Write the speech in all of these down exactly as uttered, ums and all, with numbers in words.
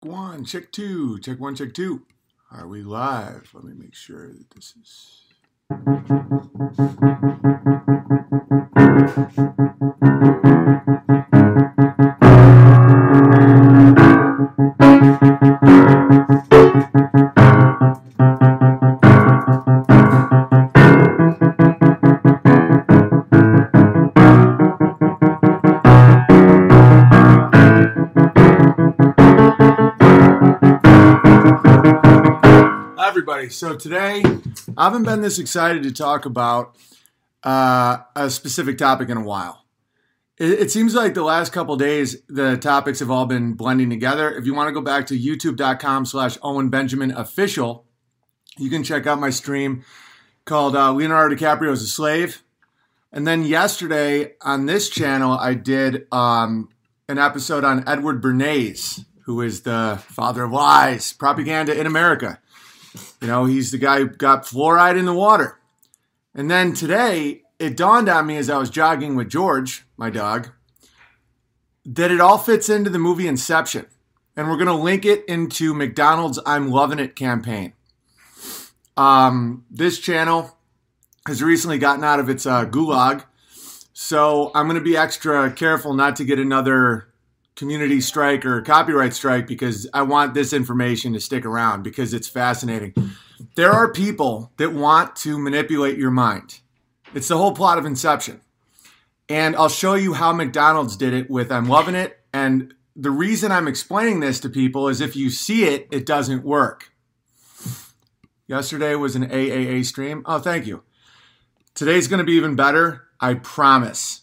one, check two, check one, check two. Are we live? Let me make sure that this is... So today, I haven't been this excited to talk about uh, a specific topic in a while. It, it seems like the last couple days, the topics have all been blending together. If you want to go back to youtube.com slash Owen Benjamin official, you can check out my stream called uh, Leonardo DiCaprio's a Slave. And then yesterday on this channel, I did um, an episode on Edward Bernays, who is the father of lies, propaganda in America. You know, he's the guy who got fluoride in the water. And then today, it dawned on me as I was jogging with George, my dog, that it all fits into the movie Inception. And we're going to link it into McDonald's I'm Loving It campaign. Um, this channel has recently gotten out of its uh, gulag. So I'm going to be extra careful not to get another community strike or copyright strike because I want this information to stick around because it's fascinating. There are people that want to manipulate your mind. It's the whole plot of Inception. And I'll show you how McDonald's did it with I'm Loving It. And the reason I'm explaining this to people is if you see it, it doesn't work. Yesterday was an A A A stream. Oh, thank you. Today's going to be even better. I promise.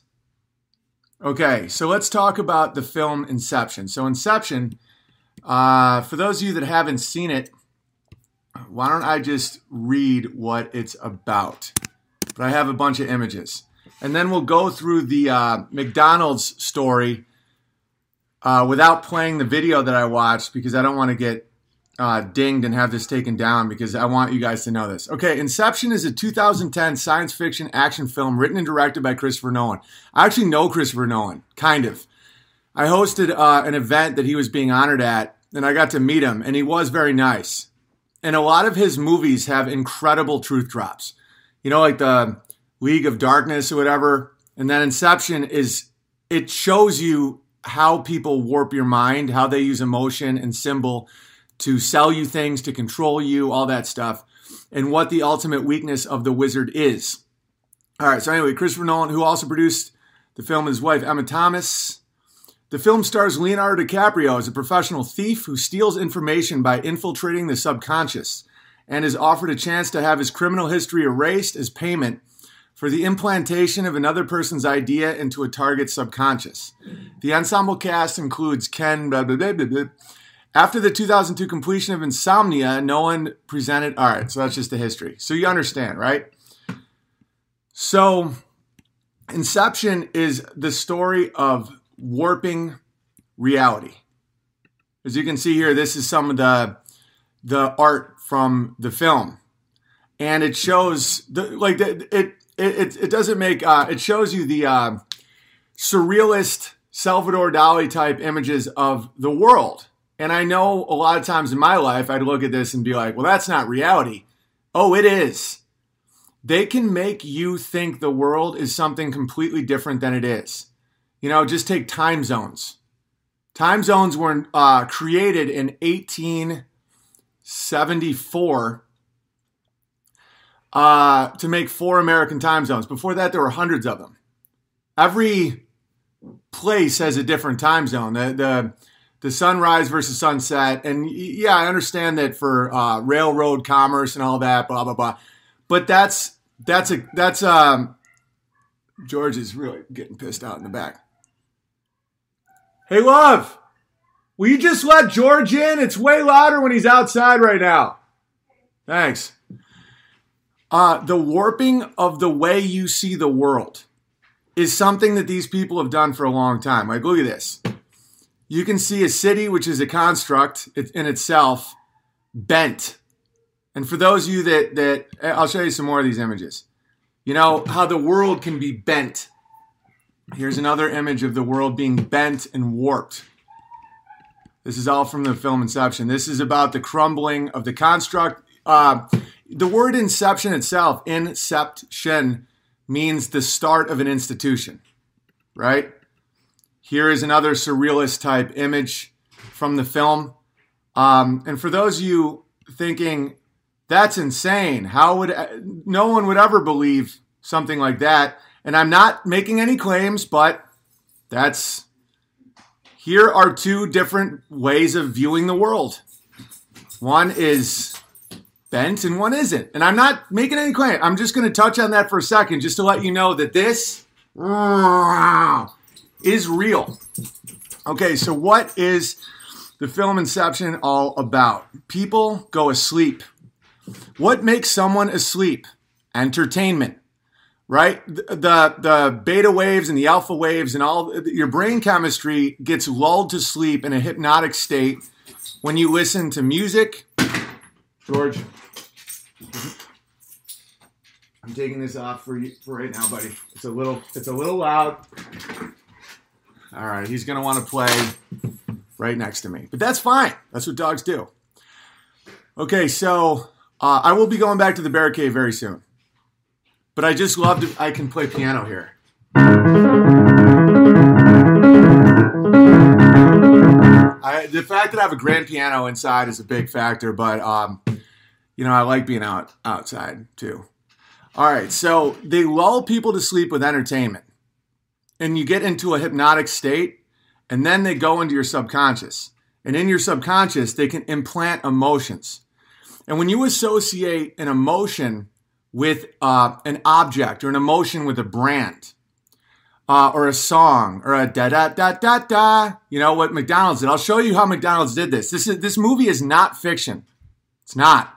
Okay, so let's talk about the film Inception. So Inception, uh, for those of you that haven't seen it, why don't I just read what it's about? But I have a bunch of images. And then we'll go through the uh, McDonald's story uh, without playing the video that I watched because I don't want to get uh, dinged and have this taken down because I want you guys to know this. Okay, Inception is a two thousand ten science fiction action film written and directed by Christopher Nolan. I actually know Christopher Nolan, kind of. I hosted uh, an event that he was being honored at, and I got to meet him, and he was very nice. And a lot of his movies have incredible truth drops. You know, like the League of Darkness or whatever. And then Inception is, it shows you how people warp your mind, how they use emotion and symbol to sell you things, to control you, all that stuff, and what the ultimate weakness of the wizard is. All right, so anyway, Christopher Nolan, who also produced the film, his wife, Emma Thomas. The film stars Leonardo DiCaprio as a professional thief who steals information by infiltrating the subconscious and is offered a chance to have his criminal history erased as payment for the implantation of another person's idea into a target's subconscious. The ensemble cast includes Ken... Blah, blah, blah, blah, blah. After the two thousand two completion of Insomnia, Nolan presented... All right, so that's just the history. So you understand, right? So Inception is the story of warping reality. As you can see here, this is some of the the art from the film. And it shows... The, like, the, it, it, it doesn't make... Uh, it shows you the uh, surrealist Salvador Dali type images of the world. And I know a lot of times in my life, I'd look at this and be like, well, that's not reality. Oh, it is. They can make you think the world is something completely different than it is. You know, just take time zones. Time zones were uh, created in eighteen seventy-four uh, to make four American time zones. Before that, there were hundreds of them. Every place has a different time zone. The, the The sunrise versus sunset. And yeah, I understand that for uh, railroad commerce and all that, blah, blah, blah. But that's, that's a, that's, um, George is really getting pissed out in the back. Hey, love, will you just let George in? It's way louder when he's outside right now. Thanks. Uh, the warping of the way you see the world is something that these people have done for a long time. Like, look at this. You can see a city, which is a construct in itself, bent. And for those of you that, that, I'll show you some more of these images. You know, how the world can be bent. Here's another image of the world being bent and warped. This is all from the film Inception. This is about the crumbling of the construct. Uh, the word inception itself, inception, means the start of an institution, right? Here is another surrealist type image from the film. Um, and for those of you thinking, that's insane, how would, no one would ever believe something like that. And I'm not making any claims, but that's, here are two different ways of viewing the world. One is bent and one isn't. And I'm not making any claim. I'm just going to touch on that for a second just to let you know that this is real. Okay, so what is the film Inception all about? People go asleep. What makes someone asleep? Entertainment, right? The, the, the beta waves and the alpha waves and all, your brain chemistry gets lulled to sleep in a hypnotic state when you listen to music. George, I'm taking this off for you for right now, buddy. It's a little, it's a little loud. All right, he's going to want to play right next to me. But that's fine. That's what dogs do. Okay, so uh, I will be going back to the Bear Cave very soon. But I just love to, I can play piano here. I, the fact that I have a grand piano inside is a big factor, but, um, you know, I like being out outside too. All right, so they lull people to sleep with entertainment. And you get into a hypnotic state, and then they go into your subconscious. And in your subconscious, they can implant emotions. And when you associate an emotion with uh, an object or an emotion with a brand uh, or a song or a da-da-da-da-da, you know what McDonald's did. I'll show you how McDonald's did this. This is this movie is not fiction. It's not.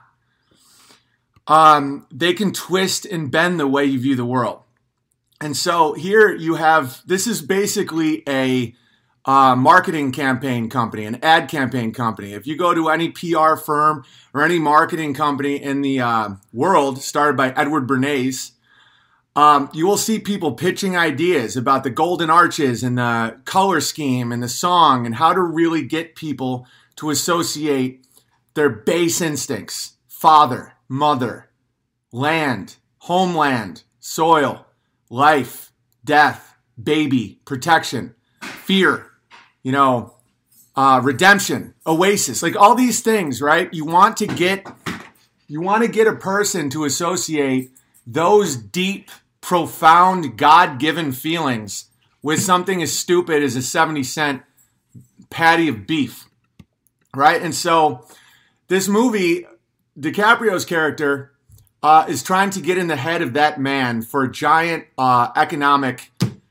Um, they can twist and bend the way you view the world. And so here you have, this is basically a uh, marketing campaign company, an ad campaign company. If you go to any P R firm or any marketing company in the uh, world started by Edward Bernays, um, you will see people pitching ideas about the golden arches and the color scheme and the song and how to really get people to associate their base instincts, father, mother, land, homeland, soil, life, death, baby, protection, fear, you know, uh, redemption, oasis, like all these things, right? You want to get, you want to get a person to associate those deep, profound, God-given feelings with something as stupid as a seventy cent patty of beef, right? And so this movie, DiCaprio's character, Uh, is trying to get in the head of that man for giant uh, economic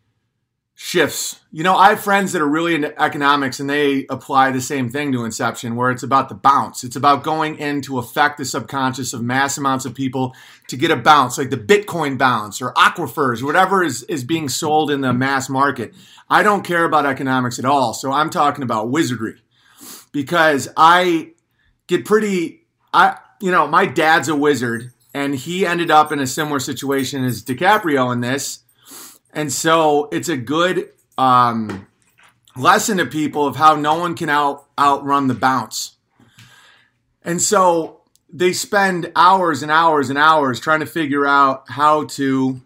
shifts. You know, I have friends that are really into economics and they apply the same thing to Inception, where it's about the bounce. It's about going in to affect the subconscious of mass amounts of people to get a bounce, like the Bitcoin bounce or aquifers, whatever is, is being sold in the mass market. I don't care about economics at all. So I'm talking about wizardry because I get pretty, I, you know, my dad's a wizard. And he ended up in a similar situation as DiCaprio in this. And so it's a good um, lesson to people of how no one can out outrun the bounce. And so they spend hours and hours and hours trying to figure out how to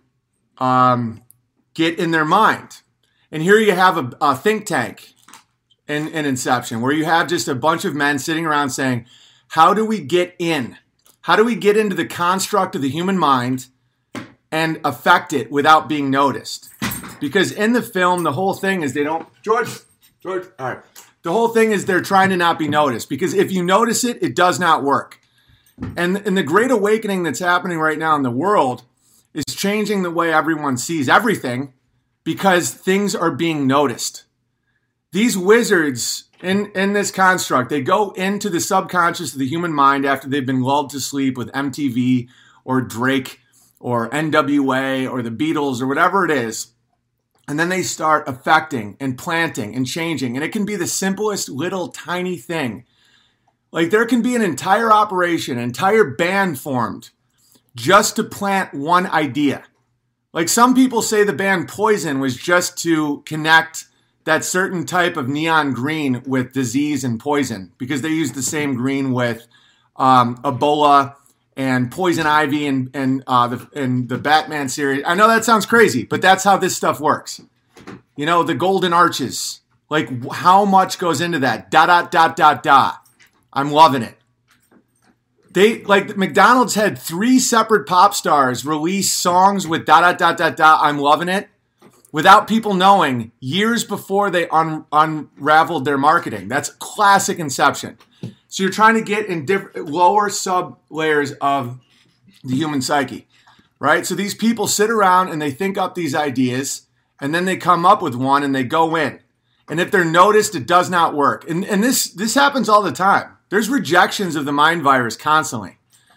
um, get in their mind. And here you have a, a think tank in, in Inception where you have just a bunch of men sitting around saying, how do we get in? How do we get into the construct of the human mind and affect it without being noticed? Because in the film, the whole thing is they don't... George, George, all right. The whole thing is they're trying to not be noticed. Because if you notice it, it does not work. And, and the great awakening that's happening right now in the world is changing the way everyone sees everything because things are being noticed. These wizards... In, in this construct, they go into the subconscious of the human mind after they've been lulled to sleep with M T V or Drake or N W A or the Beatles or whatever it is. And then they start affecting and planting and changing. And it can be the simplest little tiny thing. Like there can be an entire operation, an entire band formed just to plant one idea. Like some people say the band Poison was just to connect that certain type of neon green with disease and poison, because they use the same green with um, Ebola and poison ivy and and uh, the and the Batman series. I know that sounds crazy, but that's how this stuff works. You know, the golden arches. Like, how much goes into that? Dot dot dot dot dot. I'm loving it. They like McDonald's had three separate pop stars release songs with dot dot dot dot dot. I'm loving it, without people knowing years before they un- unraveled their marketing. That's classic Inception. So you're trying to get in different lower sub layers of the human psyche, right? So these people sit around and they think up these ideas, and then they come up with one and they go in. And if they're noticed, it does not work. And and this this happens all the time. There's rejections of the mind virus constantly.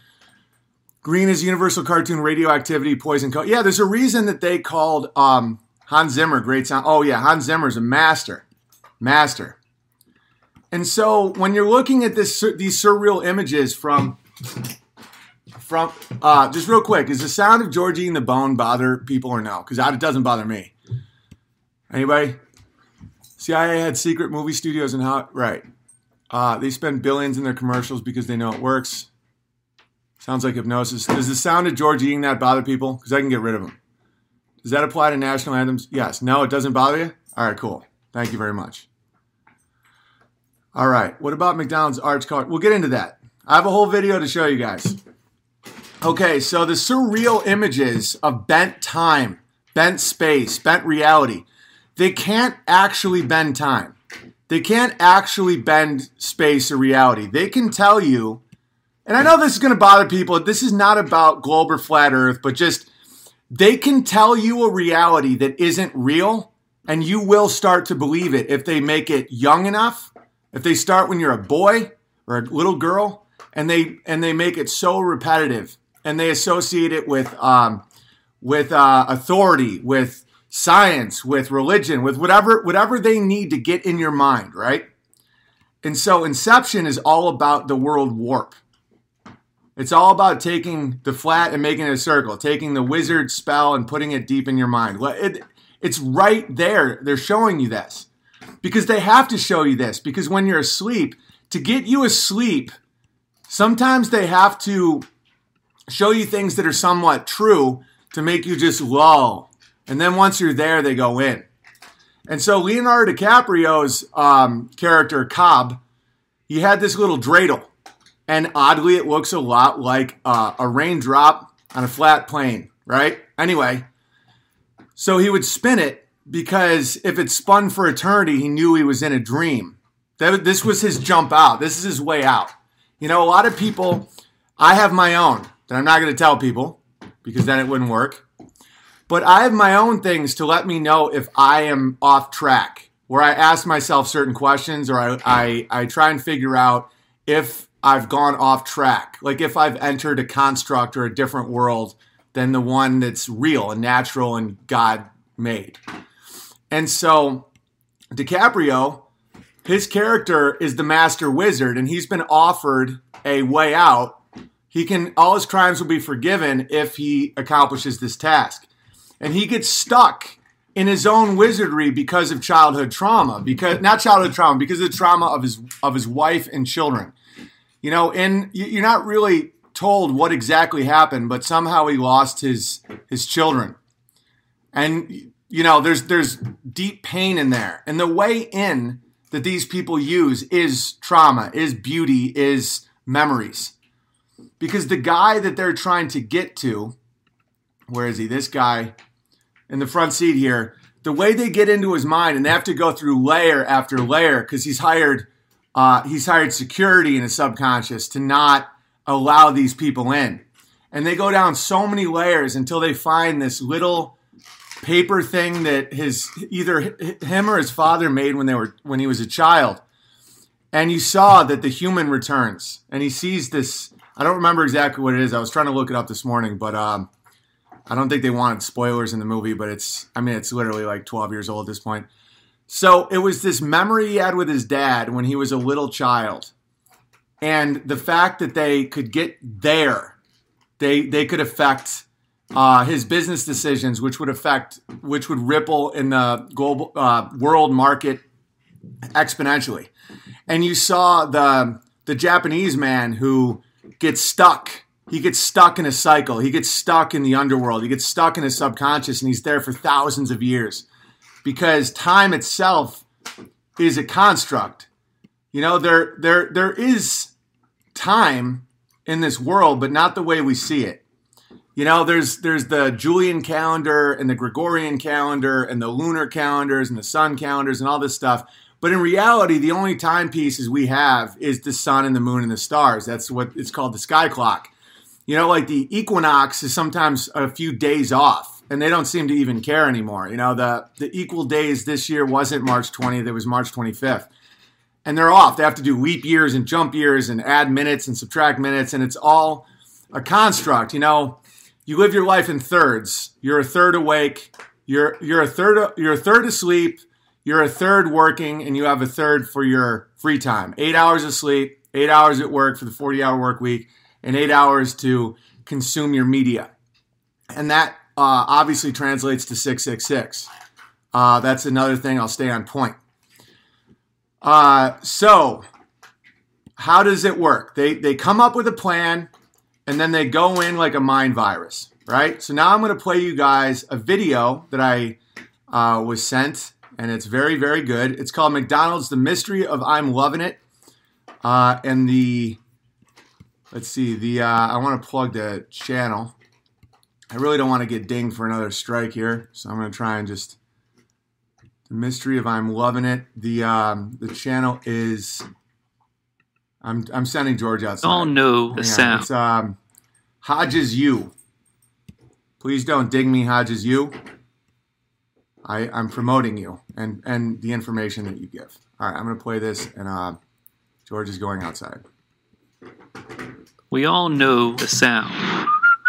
Green is universal cartoon radioactivity, poison code. Yeah, there's a reason that they called um, Hans Zimmer great sound. Oh yeah, Hans Zimmer's a master, master. And so when you're looking at this, these surreal images from, from uh, just real quick, does the sound of George eating the bone bother people or no? Because it doesn't bother me. Anybody? C I A had secret movie studios and how, right. Uh, they spend billions in their commercials because they know it works. Sounds like hypnosis. Does the sound of George eating that bother people? Because I can get rid of them. Does that apply to national anthems? Yes. No, it doesn't bother you? All right, cool. Thank you very much. All right. What about McDonald's arch color? We'll get into that. I have a whole video to show you guys. Okay, so the surreal images of bent time, bent space, bent reality, they can't actually bend time. They can't actually bend space or reality. They can tell you, and I know this is going to bother people. This is not about globe or flat earth, but just they can tell you a reality that isn't real, and you will start to believe it if they make it young enough, if they start when you're a boy or a little girl, and they and they make it so repetitive, and they associate it with um, with uh, authority, with science, with religion, with whatever whatever they need to get in your mind, right? And so Inception is all about the world warp. It's all about taking the flat and making it a circle, taking the wizard spell and putting it deep in your mind. It, it's right there. They're showing you this because they have to show you this, because when you're asleep, to get you asleep, sometimes they have to show you things that are somewhat true to make you just lull. And then once you're there, they go in. And so Leonardo DiCaprio's um, character, Cobb, he had this little dreidel. And oddly, it looks a lot like uh, a raindrop on a flat plane, right? Anyway, so he would spin it because if it spun for eternity, he knew he was in a dream. That, this was his jump out. This is his way out. You know, a lot of people, I have my own that I'm not going to tell people because then it wouldn't work. But I have my own things to let me know if I am off track, where I ask myself certain questions, or I, I, I try and figure out if I've gone off track, like if I've entered a construct or a different world than the one that's real and natural and God made. And so DiCaprio, his character is the master wizard, and he's been offered a way out. He can, all his crimes will be forgiven if he accomplishes this task. And he gets stuck in his own wizardry because of childhood trauma, because not childhood trauma, because of the trauma of his of his wife and children. You know, and you're not really told what exactly happened, but somehow he lost his his children. And you know, there's there's deep pain in there. And the way in that these people use is trauma, is beauty, is memories. Because the guy that they're trying to get to, where is he? This guy in the front seat here, the way they get into his mind, and they have to go through layer after layer because he's hired uh, he's hired security in his subconscious to not allow these people in. And they go down so many layers until they find this little paper thing that his either him or his father made when they were when he was a child. And you saw that the human returns, and he sees this. I don't remember exactly what it is. I was trying to look it up this morning, but um, I don't think they wanted spoilers in the movie, but it's, I mean, it's literally like twelve years old at this point. So it was this memory he had with his dad when he was a little child. And the fact that they could get there, they they could affect uh, his business decisions, which would affect, which would ripple in the global uh, world market exponentially. And you saw the the Japanese man who gets stuck. He gets stuck in a cycle. He gets stuck in the underworld. He gets stuck in his subconscious, and he's there for thousands of years because time itself is a construct. You know, there there there is time in this world, but not the way we see it. You know, there's there's the Julian calendar and the Gregorian calendar and the lunar calendars and the sun calendars and all this stuff. But in reality, the only timepieces we have is the sun and the moon and the stars. That's what it's called, the sky clock. You know, like the equinox is sometimes a few days off, and they don't seem to even care anymore. You know, the, the equal days this year wasn't March twentieth, it was March twenty-fifth. And they're off. They have to do leap years and jump years and add minutes and subtract minutes, and it's all a construct. You know, you live your life in thirds. You're a third awake, you're you're a third you're a third asleep, you're a third working, and you have a third for your free time. Eight hours of sleep, eight hours at work for the forty-hour work week, and eight hours to consume your media. And that uh, obviously translates to six six six. Uh, that's another thing. I'll stay on point. Uh, so, how does it work? They they come up with a plan, and then they go in like a mind virus, right? So now I'm going to play you guys a video that I uh, was sent, and it's very, very good. It's called McDonald's, The Mystery of I'm Lovin' It. Uh, and the, let's see, the uh, I want to plug the channel. I really don't want to get dinged for another strike here, so I'm going to try and just... The Mystery of I'm Lovin' It. The um, the channel is. I'm I'm sending George outside. All know the sound. It's um, Hodges U. Please don't dig me, Hodges U. I I'm promoting you and and the information that you give. All right, I'm gonna play this, and uh, George is going outside. We all know the sound.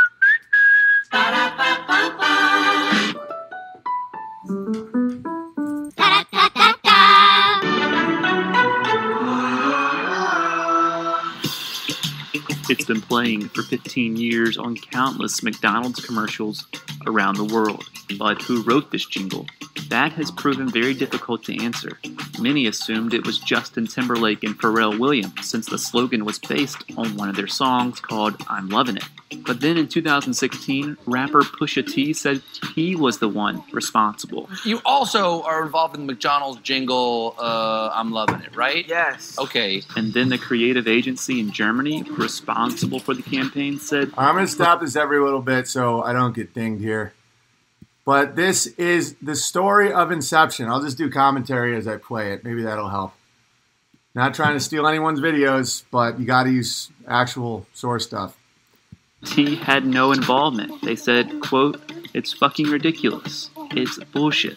It's been playing for fifteen years on countless McDonald's commercials around the world. But who wrote this jingle? That has proven very difficult to answer. Many assumed it was Justin Timberlake and Pharrell Williams, since the slogan was based on one of their songs called I'm Lovin' It. But then in two thousand sixteen, rapper Pusha T said he was the one responsible. You also are involved in the McDonald's jingle, uh, I'm Lovin' It, right? Yes. Okay. And then the creative agency in Germany responsible for the campaign said... I'm going to stop this every little bit so I don't get dinged here. But this is the story of Inception. I'll just do commentary as I play it. Maybe that'll help. Not trying to steal anyone's videos, but you got to use actual source stuff. T had no involvement. They said, quote, it's fucking ridiculous. It's bullshit.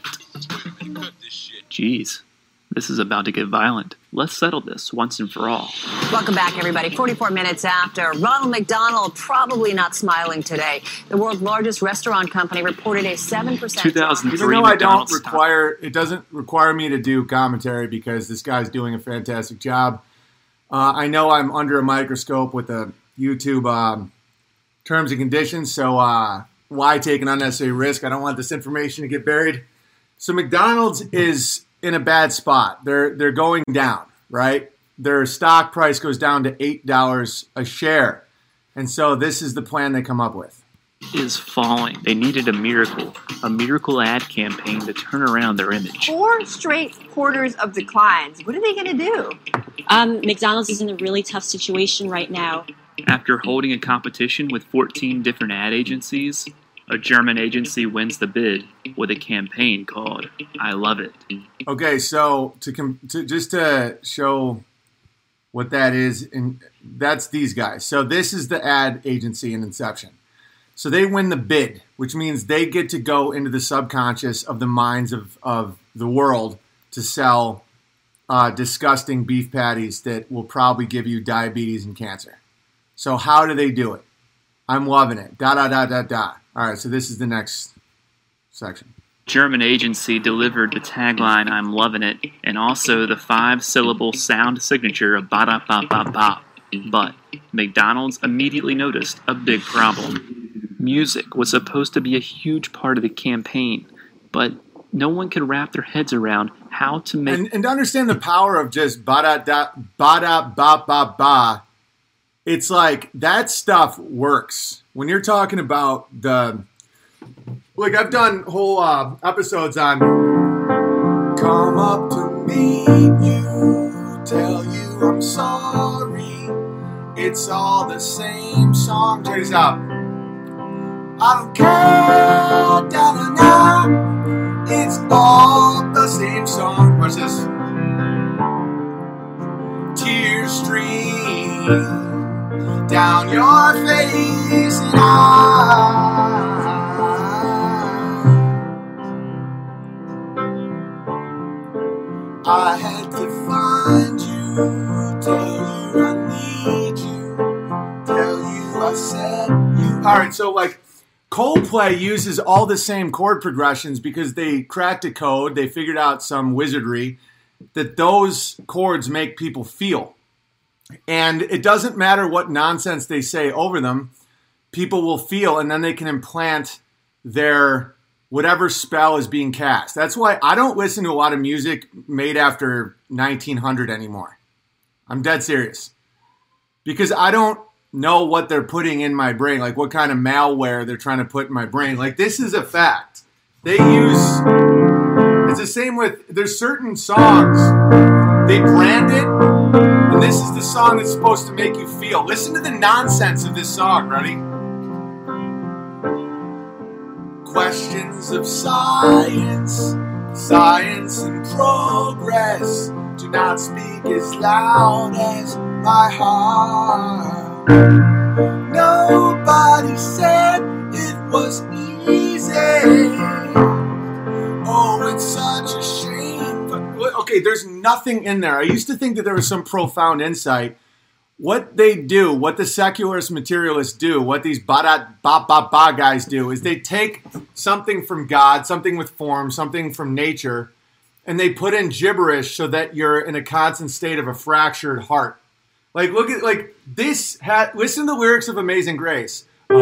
Jeez, this is about to get violent. Let's settle this once and for all. Welcome back, everybody. forty-four minutes after, Ronald McDonald probably not smiling today. The world's largest restaurant company reported a seven percent two thousand three Even though I don't McDonald's require, it doesn't require me to do commentary because this guy's doing a fantastic job. Uh, I know I'm under a microscope with the YouTube um, terms and conditions, so uh, why take an unnecessary risk? I don't want this information to get buried. So McDonald's is in a bad spot. They're they're going down, right? Their stock price goes down to eight dollars a share. And so this is the plan they come up with. is falling. They needed a miracle, a miracle ad campaign to turn around their image. Four straight quarters of declines. What are they going to do? Um, McDonald's is in a really tough situation right now. After holding a competition with fourteen different ad agencies, a German agency wins the bid with a campaign called I Love It. Okay, so to, com- to just to show what that is, and that's these guys. So this is the ad agency in Inception. So they win the bid, which means they get to go into the subconscious of the minds of, of the world to sell uh, disgusting beef patties that will probably give you diabetes and cancer. So how do they do it? I'm loving it. Da, da, da, da, da. All right, so this is the next section. German agency delivered the tagline, I'm loving it, and also the five-syllable sound signature of ba-da-ba-ba-ba. But McDonald's immediately noticed a big problem. Music was supposed to be a huge part of the campaign, but no one could wrap their heads around how to make... And, and to understand the power of just ba-da-da, ba-da-ba-ba-ba, it's like that stuff works. When you're talking about the... Like, I've done whole uh, episodes on come up to meet you, tell you I'm sorry. It's all the same song. Check this out. I don't care, da-da-da. It's all the same song. Watch this. Tears stream down your face and I. I had to find you, tell you I need you, tell you I said you. All right, so like Coldplay uses all the same chord progressions because they cracked a code, they figured out some wizardry that those chords make people feel. And it doesn't matter what nonsense they say over them, people will feel, and then they can implant their whatever spell is being cast. That's why I don't listen to a lot of music made after nineteen hundred anymore. I'm dead serious. Because I don't know what they're putting in my brain, like what kind of malware they're trying to put in my brain. Like, this is a fact. They use... It's the same with... There's certain songs, they brand it, and this is the song that's supposed to make you feel. Listen to the nonsense of this song. Ready? Questions of science, science and progress do not speak as loud as my heart. Nobody said it was easy. Oh, it's such a shame. But, okay, there's nothing in there. I used to think that there was some profound insight. What they do, what the secularist materialists do, what these ba-da-ba-ba-ba guys do, is they take something from God, something with form, something from nature, and they put in gibberish so that you're in a constant state of a fractured heart. Like, look at, like, this, ha- listen to the lyrics of Amazing Grace.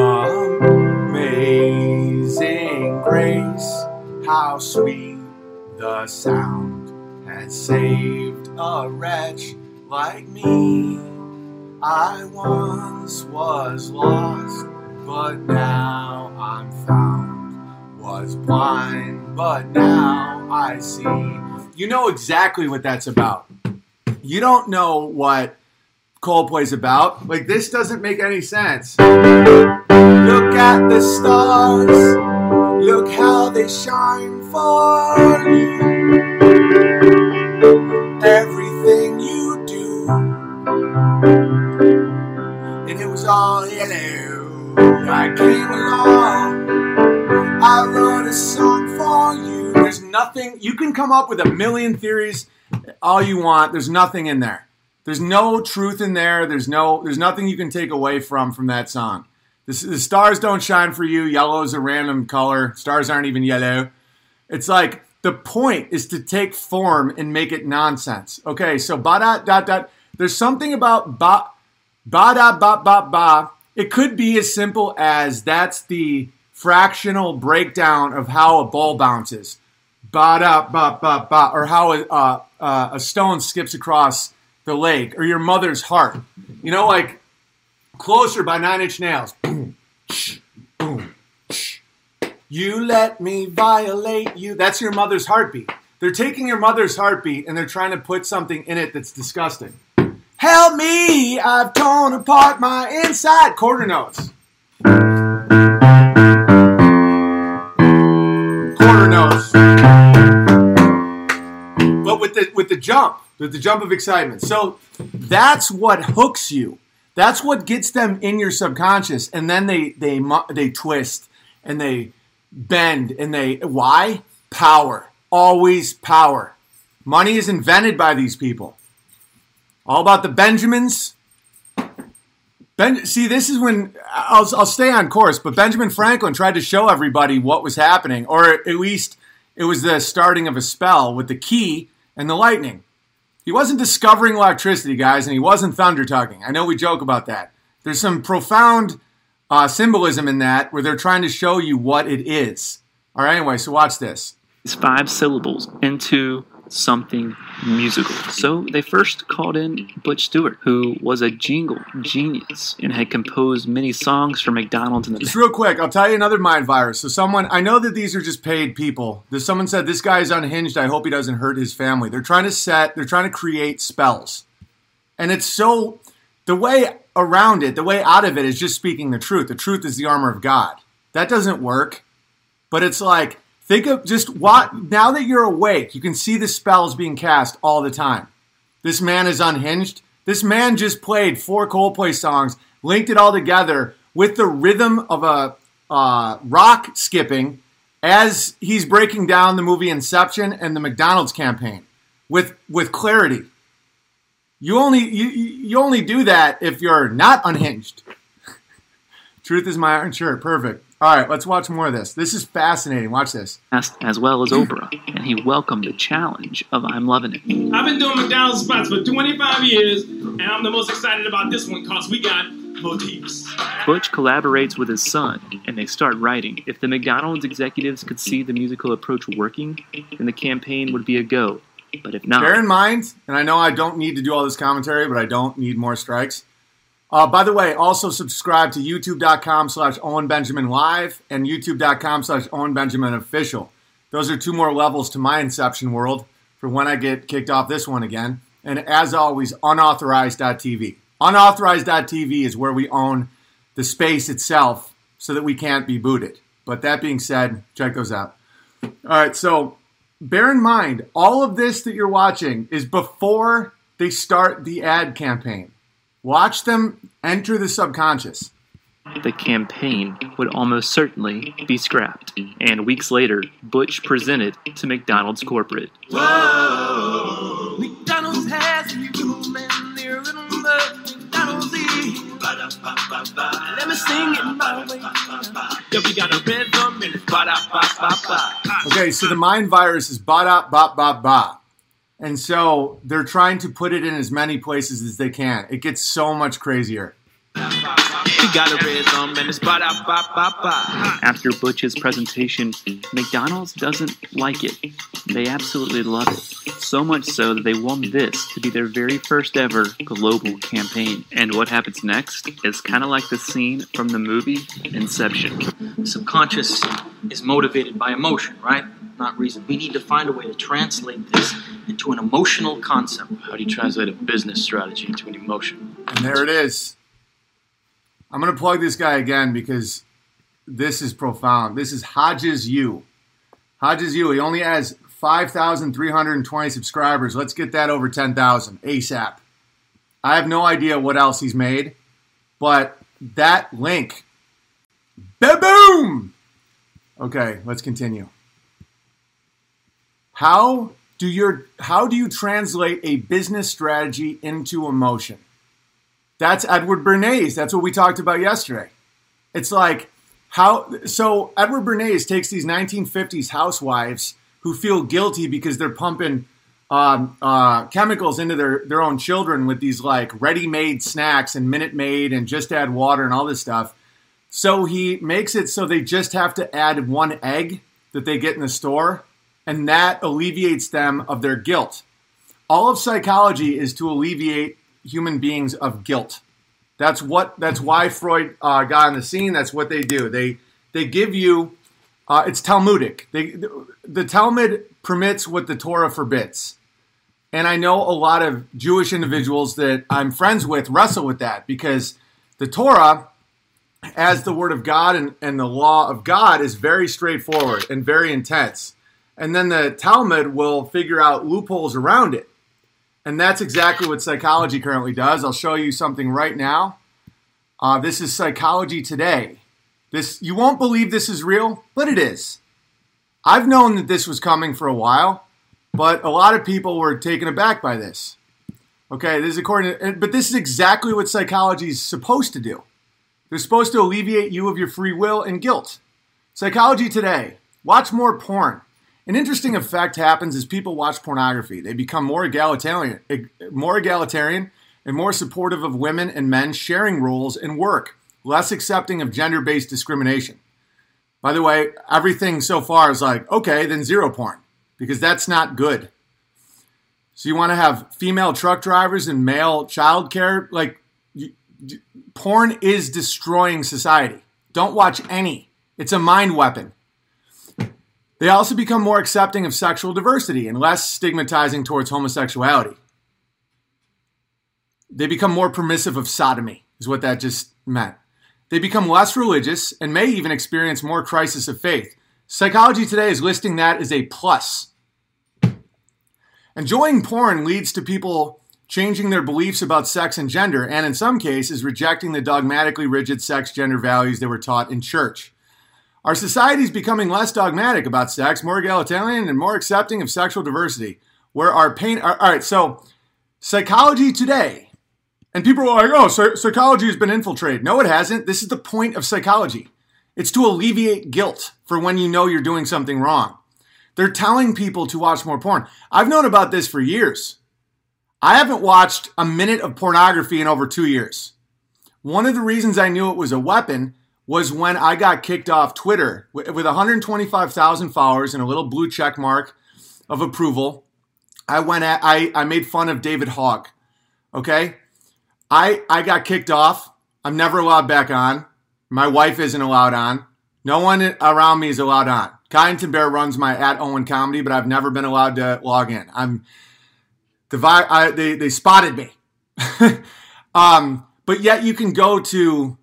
Amazing grace, how sweet the sound has saved a wretch like me. I once was lost, but now I'm found. Was blind, but now I see. You know exactly what that's about. You don't know what Coldplay's about. Like, this doesn't make any sense. Look at the stars. Look how they shine for you. Everything you do. And it was all yellow. I came along. I wrote a song for you. There's nothing. You can come up with a million theories all you want. There's nothing in there. There's no truth in there. There's no. There's nothing you can take away from from that song. This, the stars don't shine for you. Yellow is a random color. Stars aren't even yellow. It's like the point is to take form and make it nonsense. Okay, so ba da dot dot. There's something about ba ba da ba ba ba. It could be as simple as that's the fractional breakdown of how a ball bounces. Ba da ba ba ba, or how a uh, uh, a stone skips across the lake, or your mother's heart. You know, like Closer by Nine Inch Nails. Boom, shh, boom, shh. You let me violate you. That's your mother's heartbeat. They're taking your mother's heartbeat and they're trying to put something in it that's disgusting. Help me, I've torn apart my inside. Quarter notes. Quarter notes. But with the with the jump, with the jump of excitement. So that's what hooks you. That's what gets them in your subconscious, and then they they they twist and they bend and they why? Power. Always power. Money is invented by these people. All about the Benjamins. Ben, see, this is when I'll I'll stay on course, but Benjamin Franklin tried to show everybody what was happening, or at least it was the starting of a spell with the key and the lightning. He wasn't discovering electricity, guys, and he wasn't thunder tugging. I know we joke about that. There's some profound uh, symbolism in that where they're trying to show you what it is. All right, anyway, so watch this. These five syllables into something musical. So they first called in Butch Stewart, who was a jingle genius and had composed many songs for McDonald's in the Just past. real quick, I'll tell you another mind virus. So someone, I know that these are just paid people. There's someone said, this guy's unhinged. I hope he doesn't hurt his family. They're trying to set, they're trying to create spells. And it's so, the way around it, the way out of it is just speaking the truth. The truth is the armor of God. That doesn't work. But it's like, think of just what, now that you're awake, you can see the spells being cast all the time. This man is unhinged. This man just played four Coldplay songs, linked it all together with the rhythm of a uh, rock skipping as he's breaking down the movie Inception and the McDonald's campaign with, with clarity. You only, you, you only do that if you're not unhinged. Truth is my iron shirt. Perfect. All right, let's watch more of this. This is fascinating. Watch this. As well as Oprah, and he welcomed the challenge of I'm Loving It. I've been doing McDonald's spots for twenty-five years, and I'm the most excited about this one because we got motifs. Butch collaborates with his son, and they start writing. If the McDonald's executives could see the musical approach working, then the campaign would be a go. But if not... Bear in mind, and I know I don't need to do all this commentary, but I don't need more strikes. Uh, by the way, also subscribe to youtube.com slash Owen Benjamin Live and youtube.com slash Owen Benjamin Official. Those are two more levels to my Inception world for when I get kicked off this one again. And as always, unauthorized dot t v. unauthorized dot t v is where we own the space itself so that we can't be booted. But that being said, check those out. All right, so bear in mind, all of this that you're watching is before they start the ad campaign. Watch them enter the subconscious. The campaign would almost certainly be scrapped. And weeks later, Butch presented to McDonald's corporate. Whoa, McDonald's has a human near McDonald's is. Let me sing it my way. Yeah, we got a rhythm and it's ba-da-ba-ba-ba. Okay, so the mind virus is ba-da-ba-ba-ba. And so they're trying to put it in as many places as they can. It gets so much crazier. We got a rhythm and it's ba-da-ba-ba-ba. After Butch's presentation, McDonald's doesn't like it. They absolutely love it. So much so that they want this to be their very first ever global campaign. And what happens next is kind of like the scene from the movie Inception. The subconscious is motivated by emotion, right? Not reason. We need to find a way to translate this into an emotional concept. How do you translate a business strategy into an emotion? And there it is. I'm going to plug this guy again because this is profound. This is Hodges U. Hodges U. He only has five thousand three hundred twenty subscribers. Let's get that over ten thousand ASAP. I have no idea what else he's made, but that link. Ba-boom! Okay, let's continue. How do your how do you translate a business strategy into emotion? That's Edward Bernays. That's what we talked about yesterday. It's like how so Edward Bernays takes these nineteen fifties housewives who feel guilty because they're pumping um, uh, chemicals into their, their own children with these like ready-made snacks and Minute Maid and just add water and all this stuff. So he makes it so they just have to add one egg that they get in the store. And that alleviates them of their guilt. All of psychology is to alleviate human beings of guilt. That's what. That's why Freud uh, got on the scene. That's what they do. They they give you. Uh, it's Talmudic. They the, the Talmud permits what the Torah forbids. And I know a lot of Jewish individuals that I'm friends with wrestle with that because the Torah, as the word of God and, and the law of God, is very straightforward and very intense. And then the Talmud will figure out loopholes around it. And that's exactly what psychology currently does. I'll show you something right now. Uh, this is Psychology Today. This you won't believe this is real, but it is. I've known that this was coming for a while, but a lot of people were taken aback by this. Okay, this is according to, but this is exactly what psychology is supposed to do. They're supposed to alleviate you of your free will and guilt. Psychology Today. Watch more porn. An interesting effect happens as people watch pornography. They become more egalitarian, more egalitarian and more supportive of women and men sharing roles in work, less accepting of gender-based discrimination. By the way, everything so far is like, okay, then zero porn, because that's not good. So you want to have female truck drivers and male childcare? Like, you, porn is destroying society. Don't watch any. It's a mind weapon. They also become more accepting of sexual diversity and less stigmatizing towards homosexuality. They become more permissive of sodomy, is what that just meant. They become less religious and may even experience more crisis of faith. Psychology Today is listing that as a plus. Enjoying porn leads to people changing their beliefs about sex and gender, and in some cases, rejecting the dogmatically rigid sex-gender values they were taught in church. Our society is becoming less dogmatic about sex, more egalitarian, and more accepting of sexual diversity. Where our pain... All right, so Psychology Today... And people are like, oh, psychology has been infiltrated. No, it hasn't. This is the point of psychology. It's to alleviate guilt for when you know you're doing something wrong. They're telling people to watch more porn. I've known about this for years. I haven't watched a minute of pornography in over two years. One of the reasons I knew it was a weapon was when I got kicked off Twitter with one hundred twenty-five thousand followers and a little blue check mark of approval. I went at, I, I made fun of David Hogg. Okay? I, I got kicked off. I'm never allowed back on. My wife isn't allowed on. No one around me is allowed on. Kyneton Bear runs my at Owen Comedy, but I've never been allowed to log in. I'm the vi- I, they they spotted me. um, but yet you can go to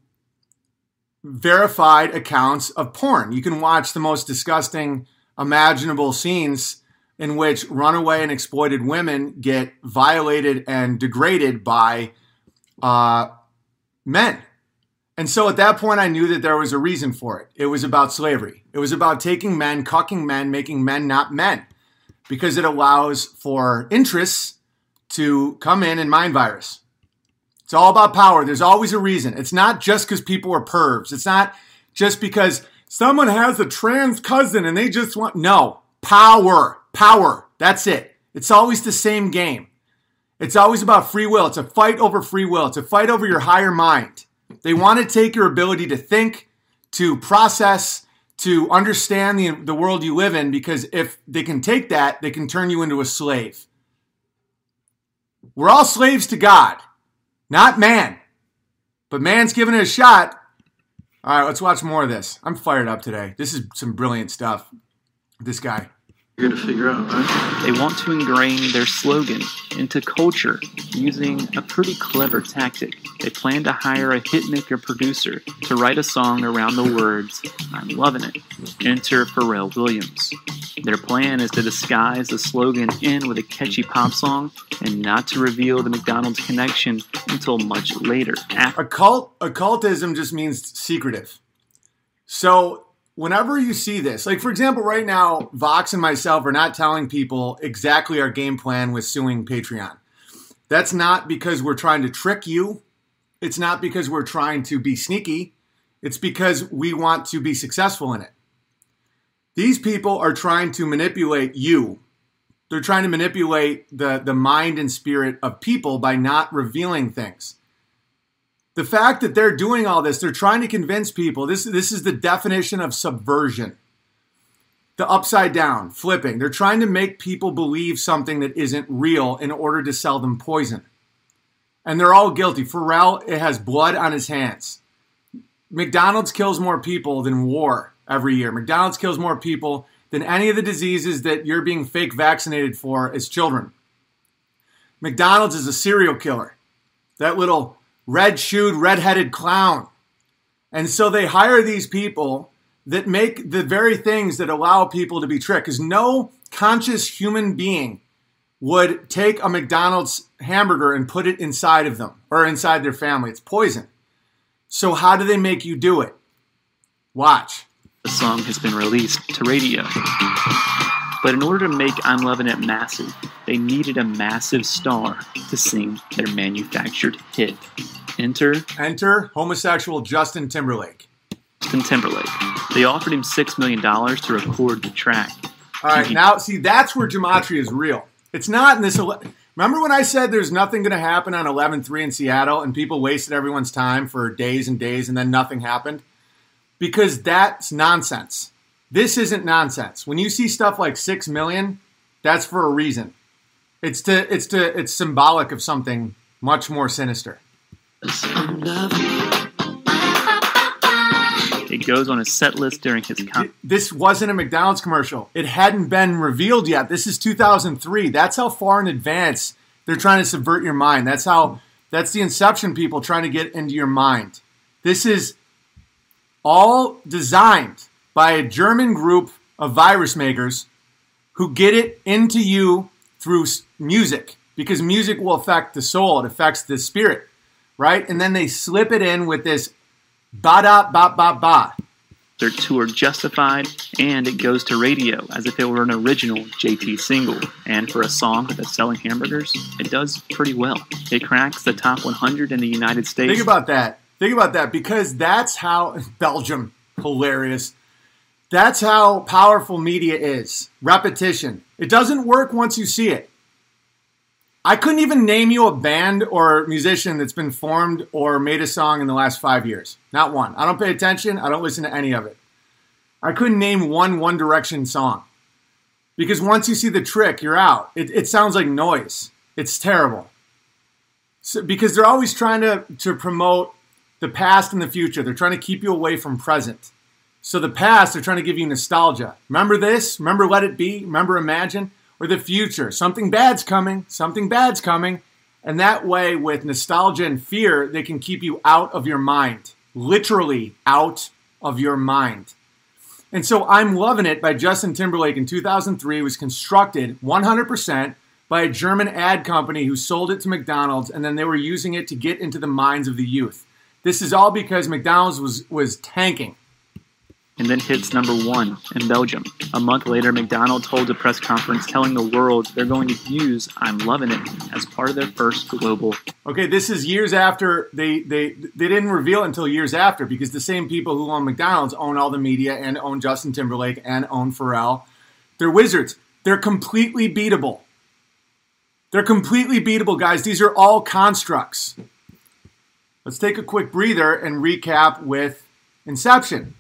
verified accounts of porn. You can watch the most disgusting imaginable scenes in which runaway and exploited women get violated and degraded by Uh, men. And so at that point, I knew that there was a reason for it. It was about slavery. It was about taking men, cucking men, making men not men, because it allows for interests to come in and mind virus. It's all about power. There's always a reason. It's not just because people are pervs. It's not just because someone has a trans cousin and they just want, no, power, power. That's it. It's always the same game. It's always about free will. It's a fight over free will. It's a fight over your higher mind. They want to take your ability to think, to process, to understand the, the world you live in, because if they can take that, they can turn you into a slave. We're all slaves to God, not man. But man's giving it a shot. All right, let's watch more of this. I'm fired up today. This is some brilliant stuff. This guy. You're going to figure out, right? They want to ingrain their slogan into culture using a pretty clever tactic. They plan to hire a hitmaker producer to write a song around the words, "I'm loving it." Enter Pharrell Williams. Their plan is to disguise the slogan in with a catchy pop song and not to reveal the McDonald's connection until much later. Occult, occultism just means secretive. So whenever you see this, like for example, right now, Vox and myself are not telling people exactly our game plan with suing Patreon. That's not because we're trying to trick you. It's not because we're trying to be sneaky. It's because we want to be successful in it. These people are trying to manipulate you. They're trying to manipulate the, the mind and spirit of people by not revealing things. The fact that they're doing all this, they're trying to convince people. This, this is the definition of subversion. The upside down, flipping. They're trying to make people believe something that isn't real in order to sell them poison. And they're all guilty. Pharrell, it has blood on his hands. McDonald's kills more people than war every year. McDonald's kills more people than any of the diseases that you're being fake vaccinated for as children. McDonald's is a serial killer. That little red-shoed, red-headed clown. And so they hire these people that make the very things that allow people to be tricked. Because no conscious human being would take a McDonald's hamburger and put it inside of them or inside their family. It's poison. So how do they make you do it? Watch. The song has been released to radio. But in order to make I'm Lovin' It massive, they needed a massive star to sing their manufactured hit. Enter... Enter homosexual Justin Timberlake. Justin Timberlake. They offered him six million dollars to record the track. All right, now, see, that's where gematria is real. It's not in this... Remember when I said there's nothing going to happen on eleven three in Seattle and people wasted everyone's time for days and days and then nothing happened? Because that's nonsense. This isn't nonsense. When you see stuff like six million, that's for a reason. It's to it's to it's symbolic of something much more sinister. It goes on his set list during his con- This wasn't a McDonald's commercial. It hadn't been revealed yet. This is two thousand three. That's how far in advance they're trying to subvert your mind. That's how that's the Inception people trying to get into your mind. This is all designed by a German group of virus makers who get it into you through music, because music will affect the soul. It affects the spirit, right? And then they slip it in with this ba-da, ba-ba-ba. Their tour Justified, and it goes to radio as if it were an original J T single. And for a song that's selling hamburgers, it does pretty well. It cracks the top one hundred in the United States. Think about that. Think about that, because that's how Belgium, hilarious. That's how powerful media is. Repetition. It doesn't work once you see it. I couldn't even name you a band or musician that's been formed or made a song in the last five years. Not one. I don't pay attention. I don't listen to any of it. I couldn't name one One Direction song. Because once you see the trick, you're out. It, it sounds like noise. It's terrible. So, because they're always trying to, to promote the past and the future. They're trying to keep you away from present. So the past, they're trying to give you nostalgia. Remember this? Remember Let It Be? Remember Imagine? Or the future. Something bad's coming. Something bad's coming. And that way, with nostalgia and fear, they can keep you out of your mind. Literally out of your mind. And so I'm Loving It by Justin Timberlake in two thousand three was constructed one hundred percent by a German ad company who sold it to McDonald's, and then they were using it to get into the minds of the youth. This is all because McDonald's was, was tanking. And then hits number one in Belgium. A month later, McDonald's holds a press conference telling the world they're going to use I'm Loving It as part of their first global. Okay, this is years after. They, they, they didn't reveal it until years after, because the same people who own McDonald's own all the media and own Justin Timberlake and own Pharrell. They're wizards. They're completely beatable. They're completely beatable, guys. These are all constructs. Let's take a quick breather and recap with Inception.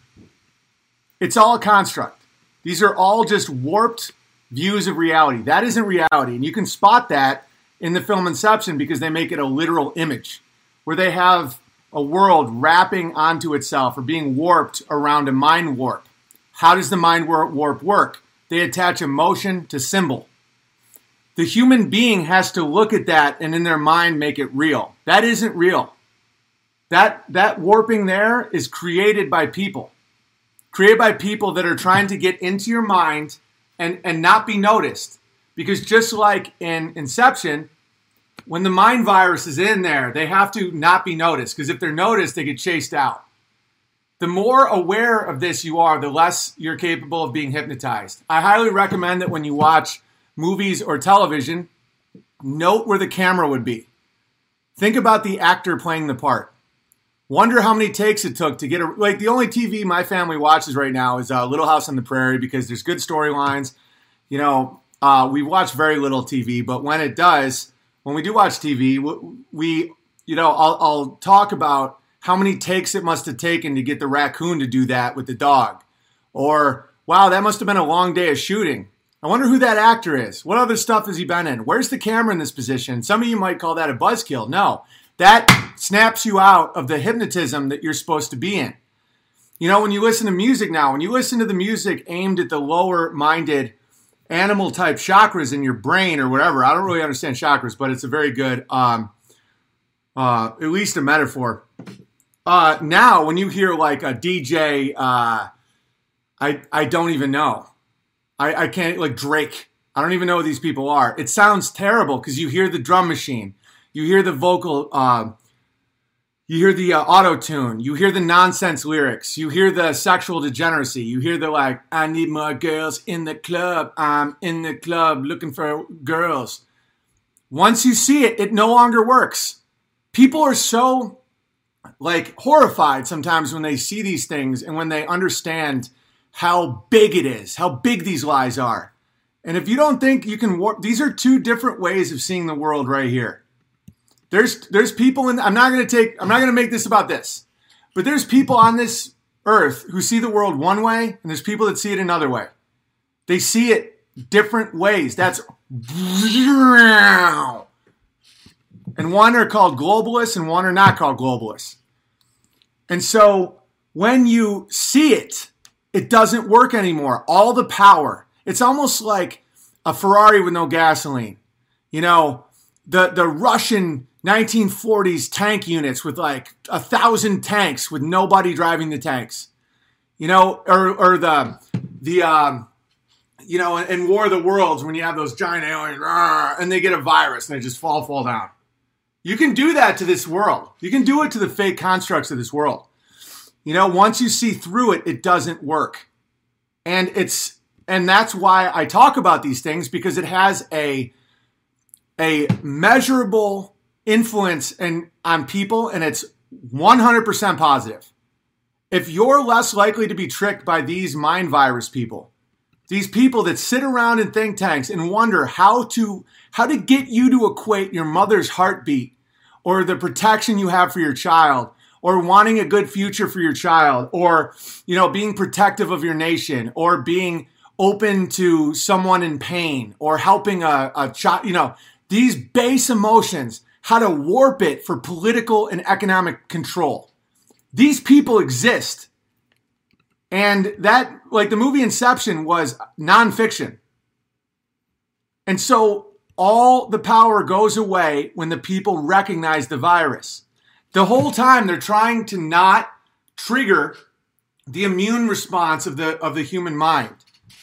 It's all a construct. These are all just warped views of reality. That isn't reality. And you can spot that in the film Inception because they make it a literal image where they have a world wrapping onto itself or being warped around a mind warp. How does the mind warp work? They attach emotion to symbol. The human being has to look at that and in their mind make it real. That isn't real. That, that warping there is created by people. Created by people that are trying to get into your mind and, and not be noticed. Because just like in Inception, when the mind virus is in there, they have to not be noticed. Because if they're noticed, they get chased out. The more aware of this you are, the less you're capable of being hypnotized. I highly recommend that when you watch movies or television, note where the camera would be. Think about the actor playing the part. Wonder how many takes it took to get a, like the only T V my family watches right now is uh, Little House on the Prairie because there's good storylines. You know, uh, we watch very little T V, but when it does, when we do watch T V, we, you know, I'll, I'll talk about how many takes it must have taken to get the raccoon to do that with the dog. Or, wow, that must have been a long day of shooting. I wonder who that actor is. What other stuff has he been in? Where's the camera in this position? Some of you might call that a buzzkill. No. That snaps you out of the hypnotism that you're supposed to be in. You know, when you listen to music now, when you listen to the music aimed at the lower-minded animal-type chakras in your brain or whatever, I don't really understand chakras, but it's a very good, um, uh, at least a metaphor. Uh, now, when you hear like a D J, uh, I I don't even know. I, I can't, like Drake. I don't even know who these people are. It sounds terrible because you hear the drum machine. You hear the vocal, uh, you hear the uh, auto-tune, you hear the nonsense lyrics, you hear the sexual degeneracy, you hear the like, I need more girls in the club, I'm in the club looking for girls. Once you see it, it no longer works. People are so like horrified sometimes when they see these things and when they understand how big it is, how big these lies are. And if you don't think you can warp, these are two different ways of seeing the world right here. There's there's people in, I'm not going to take, I'm not going to make this about this, but there's people on this earth who see the world one way, and there's people that see it another way. They see it different ways. That's, and one are called globalists and one are not called globalists. And so when you see it, it doesn't work anymore. All the power. It's almost like a Ferrari with no gasoline. You know, the, the Russian nineteen forties tank units with like a thousand tanks with nobody driving the tanks. You know, or or the, the um, you know, in War of the Worlds when you have those giant aliens and they get a virus and they just fall, fall down. You can do that to this world. You can do it to the fake constructs of this world. You know, once you see through it, it doesn't work. And it's, and that's why I talk about these things, because it has a, a measurable influence in, on people, and it's one hundred percent positive. If you're less likely to be tricked by these mind virus people, these people that sit around in think tanks and wonder how to, how to get you to equate your mother's heartbeat or the protection you have for your child, or wanting a good future for your child, or, you know, being protective of your nation, or being open to someone in pain, or helping a, a child, you know, these base emotions, how to warp it for political and economic control. These people exist. And that, like the movie Inception was nonfiction. And so all the power goes away when the people recognize the virus. The whole time they're trying to not trigger the immune response of the of the human mind.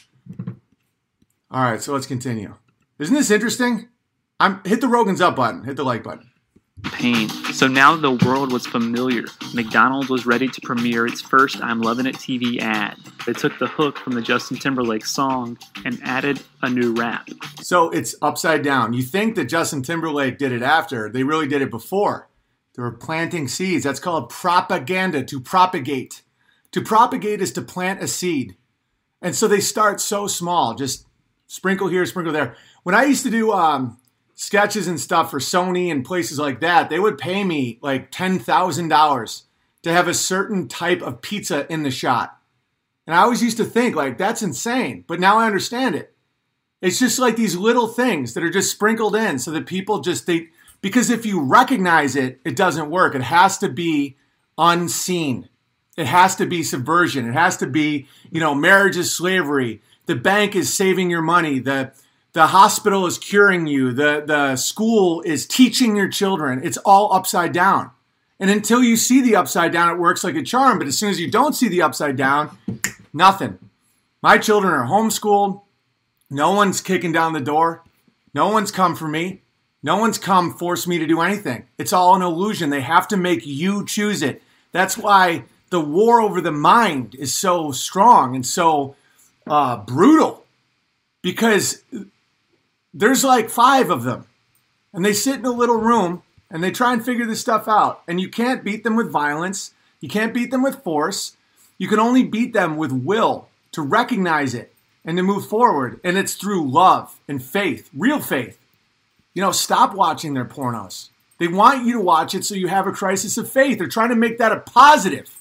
All right, so let's continue. Isn't this interesting? I'm hit the Rogan's up button. Hit the like button. Pain. So now the world was familiar. McDonald's was ready to premiere its first I'm Lovin' It T V ad. They took the hook from the Justin Timberlake song and added a new rap. So it's upside down. You think that Justin Timberlake did it after. They really did it before. They were planting seeds. That's called propaganda, to propagate. To propagate is to plant a seed. And so they start so small, just sprinkle here, sprinkle there. When I used to do um, sketches and stuff for Sony and places like that, they would pay me like ten thousand dollars to have a certain type of pizza in the shot. And I always used to think, like, that's insane. But now I understand it. It's just like these little things that are just sprinkled in so that people just, they, because if you recognize it, it doesn't work. It has to be unseen. It has to be subversion. It has to be, you know, marriage is slavery. The bank is saving your money. The the hospital is curing you. The, the school is teaching your children. It's all upside down. And until you see the upside down, it works like a charm. But as soon as you don't see the upside down, nothing. My children are homeschooled. No one's kicking down the door. No one's come for me. No one's come force me to do anything. It's all an illusion. They have to make you choose it. That's why the war over the mind is so strong and so uh, brutal, because there's like five of them and they sit in a little room and they try and figure this stuff out. And you can't beat them with violence. You can't beat them with force. You can only beat them with will to recognize it and to move forward. And it's through love and faith, real faith. You know, stop watching their pornos. They want you to watch it so you have a crisis of faith. They're trying to make that a positive.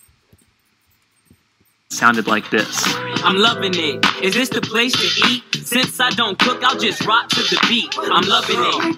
Sounded like this. I'm loving it. Is this the place to eat? Since I don't cook, I'll just rock to the beat. I'm loving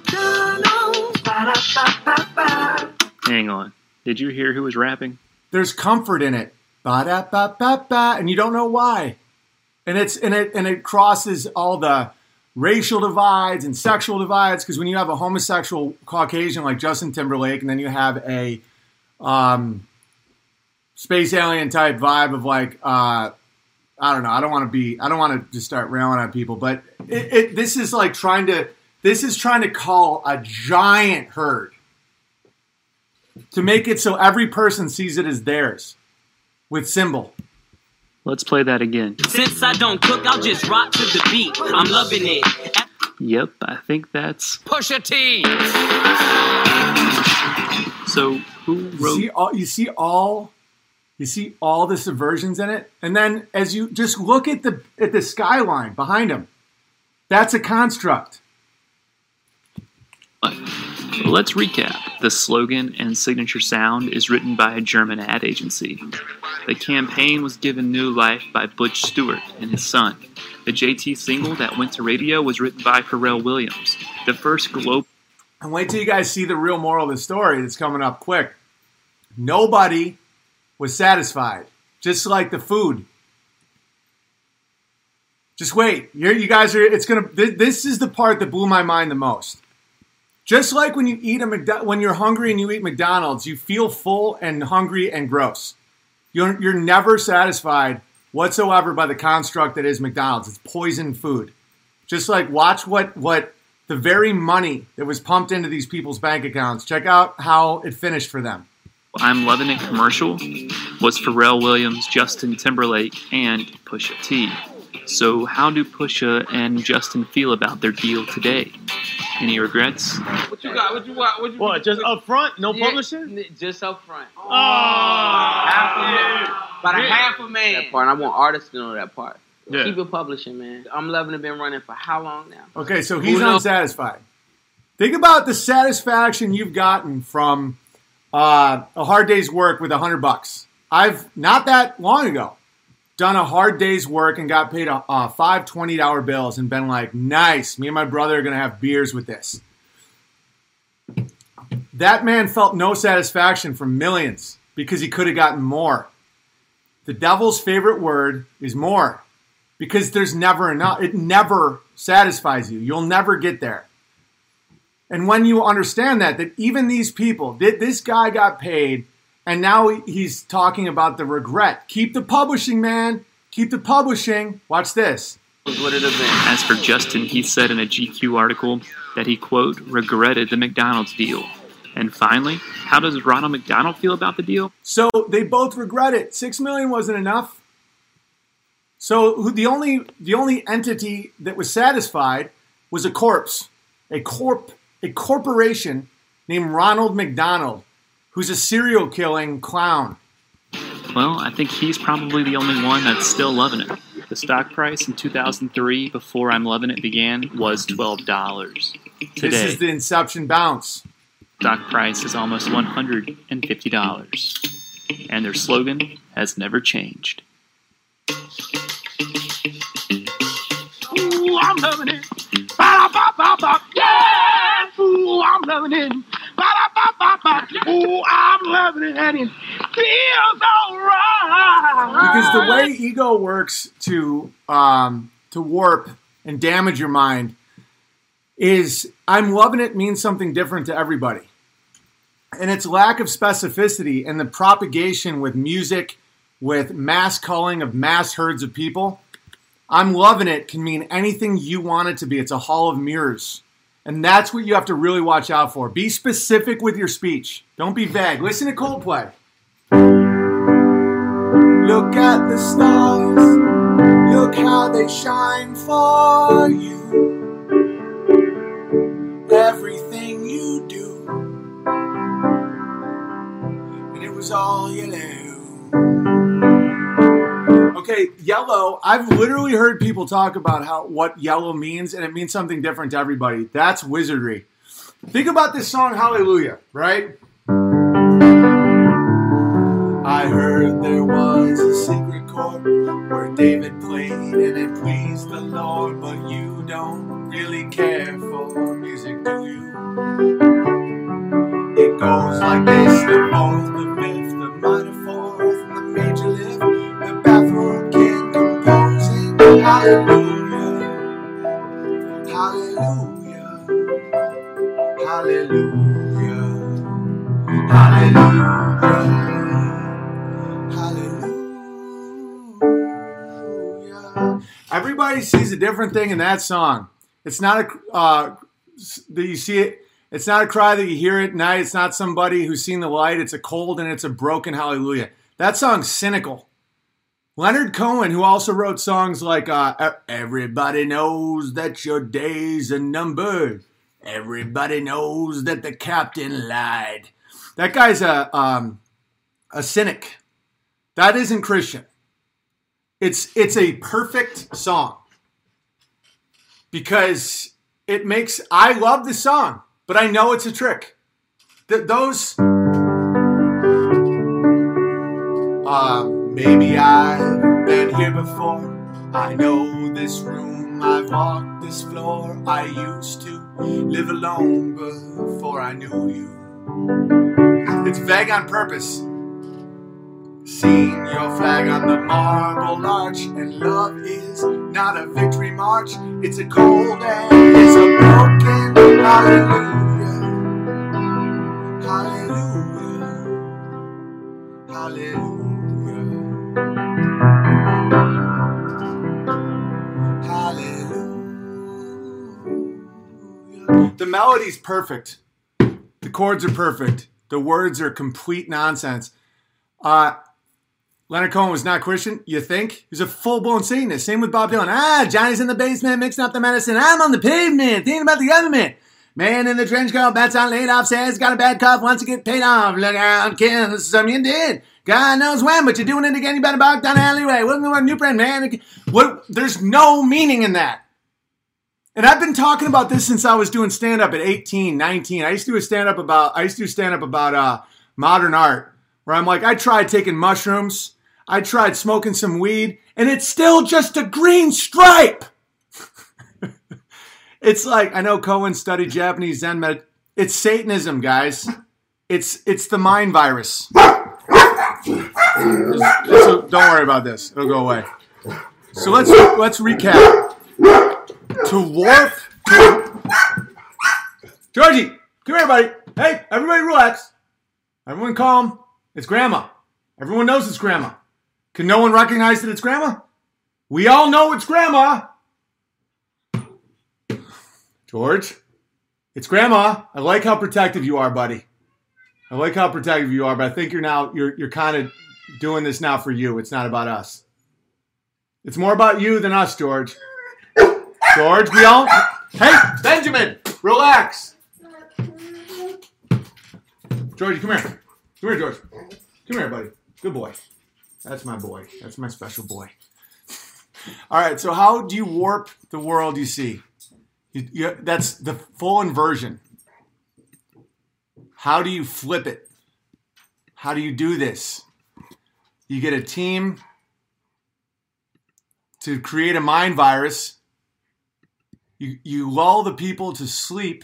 it. Hang on. Did you hear who was rapping? There's comfort in it. Ba-da-ba-ba-ba, and you don't know why. And it's and it and it crosses all the racial divides and sexual divides, because when you have a homosexual Caucasian like Justin Timberlake, and then you have a um, space alien type vibe of like, uh, I don't know, I don't want to be, I don't want to just start railing on people, but it, it, this is like trying to, this is trying to call a giant herd to make it so every person sees it as theirs with symbol. Let's play that again. Since I don't cook, I'll just rock to the beat. I'm loving it. Yep, I think that's Pusha T. So who wrote? You see all, you see all, you see all the subversions in it, and then as you just look at the at the skyline behind him, That's a construct. Let's recap. The slogan and signature sound is written by a German ad agency. The campaign was given new life by Butch Stewart and his son. The J T single that went to radio was written by Pharrell Williams. The first global... And wait till you guys see the real moral of the story that's coming up quick. Nobody was satisfied, just like the food. Just wait. You're, you guys are, it's going to, this, this is the part that blew my mind the most. Just like when you eat a McDo- when you're hungry and you eat McDonald's, you feel full and hungry and gross. You're, you're never satisfied whatsoever by the construct that is McDonald's. It's poison food. Just like watch what, what the very money that was pumped into these people's bank accounts. Check out how it finished for them. I'm Lovin' It commercial was Pharrell Williams, Justin Timberlake, and Pusha T. So how do Pusha and Justin feel about their deal today? Any regrets? What you got? What you want? What, you, what just up front? No yeah, publishing? Just up front. Oh, half a man. About a yeah. half a man. That part. I want artists to know that part. Yeah. Keep it publishing, man. I'm Lovin' It been running for how long now? Okay, so he's unsatisfied. Think about the satisfaction you've gotten from uh, a hard day's work with a hundred bucks. I've not that long ago done a hard day's work and got paid a, uh, five twenty dollar bills and been like, nice, me and my brother are going to have beers with this. That man felt no satisfaction from millions because he could have gotten more. The devil's favorite word is more because there's never enough. It never satisfies you. You'll never get there. And when you understand that, that even these people, this guy got paid. And now he's talking about the regret. Keep the publishing, man. Keep the publishing. Watch this. As for Justin, he said in a G Q article that he, quote, regretted the McDonald's deal. And finally, how does Ronald McDonald feel about the deal? So they both regret it. Six million wasn't enough. So the only the only entity that was satisfied was a corpse, a corp, a corporation named Ronald McDonald, who's a serial killing clown. Well, I think he's probably the only one that's still loving it. The stock price in two thousand three, before I'm Lovin' It began, was twelve dollars. Today, this is the inception bounce. Stock price is almost one hundred fifty dollars. And their slogan has never changed. Ooh, I'm loving it. Ba-da-ba-ba-ba. Yeah! Ooh, I'm loving it. Ba-da-ba-ba-ba. Ooh, I'm loving it. And it feels alright. Because the way ego works to um, to warp and damage your mind is I'm loving it means something different to everybody. And its lack of specificity and the propagation with music, with mass culling of mass herds of people, I'm loving it can mean anything you want it to be. It's a hall of mirrors. And that's what you have to really watch out for. Be specific with your speech. Don't be vague. Listen to Coldplay. Look at the stars. Look how they shine for you. Everything you do. And it was all yellow. Okay, yellow. I've literally heard people talk about how what yellow means, and it means something different to everybody. That's wizardry. Think about this song, Hallelujah, right? I heard there was a secret chord where David played and it pleased the Lord, but you don't really care for music, do you? It goes like this, the fourth, the fifth, the minor fourth, and the major lift, the bathrobe king composing. Hallelujah, hallelujah, hallelujah, hallelujah, hallelujah. Everybody sees a different thing in that song. It's not a uh, that you see it. It's not a cry that you hear at night. It's not somebody who's seen the light. It's a cold and it's a broken hallelujah. That song's cynical. Leonard Cohen, who also wrote songs like uh, Everybody Knows That Your Days Are Numbered. Everybody knows that the captain lied. That guy's a um, a cynic. That isn't Christian. It's it's a perfect song. because it makes, I love the song, but I know it's a trick. Th- those, uh, maybe I've been here before. I know this room, I've walked this floor. I used to live alone before I knew you. It's vague on purpose. Seen your flag on the marble arch, and love is not a victory march. It's a cold and it's a broken hallelujah. Hallelujah. Hallelujah. Hallelujah. The melody's perfect. The chords are perfect. The words are complete nonsense. Uh, Leonard Cohen was not Christian, you think? He's a full-blown Satanist. Same with Bob Dylan. Ah, Johnny's in the basement mixing up the medicine. I'm on the pavement thinking about the government. Man in the trench coat, bats on laid off, says got a bad cough, wants to get paid off. Look out, kill some you did. God knows when, but you're doing it again. You better walk down the alleyway. Welcome to our new friend, man. What? There's no meaning in that. And I've been talking about this since I was doing stand-up at eighteen, nineteen. I used to do a stand-up about, I used to do stand-up about uh, modern art, where I'm like, I tried taking mushrooms, I tried smoking some weed, and it's still just a green stripe. It's like, I know Cohen studied Japanese Zen med. It's Satanism, guys. It's it's the mind virus. So don't worry about this. It'll go away. So let's let's recap. To warp. To... Georgie, come here, buddy. Hey, everybody relax. Everyone calm. It's Grandma. Everyone knows it's Grandma. Can no one recognize that it's Grandma? We all know it's Grandma. George, it's Grandma. I like how protective you are, buddy. I like how protective you are, but I think you're now you're you're kind of doing this now for you. It's not about us. It's more about you than us, George. George, we all. Hey, Benjamin, relax. Georgie, come here. Come here, George. Come here, buddy. Good boy. That's my boy. That's my special boy. All right, so how do you warp the world you see? You, you, that's the full inversion. How do you flip it? How do you do this? You get a team to create a mind virus. You, you lull the people to sleep.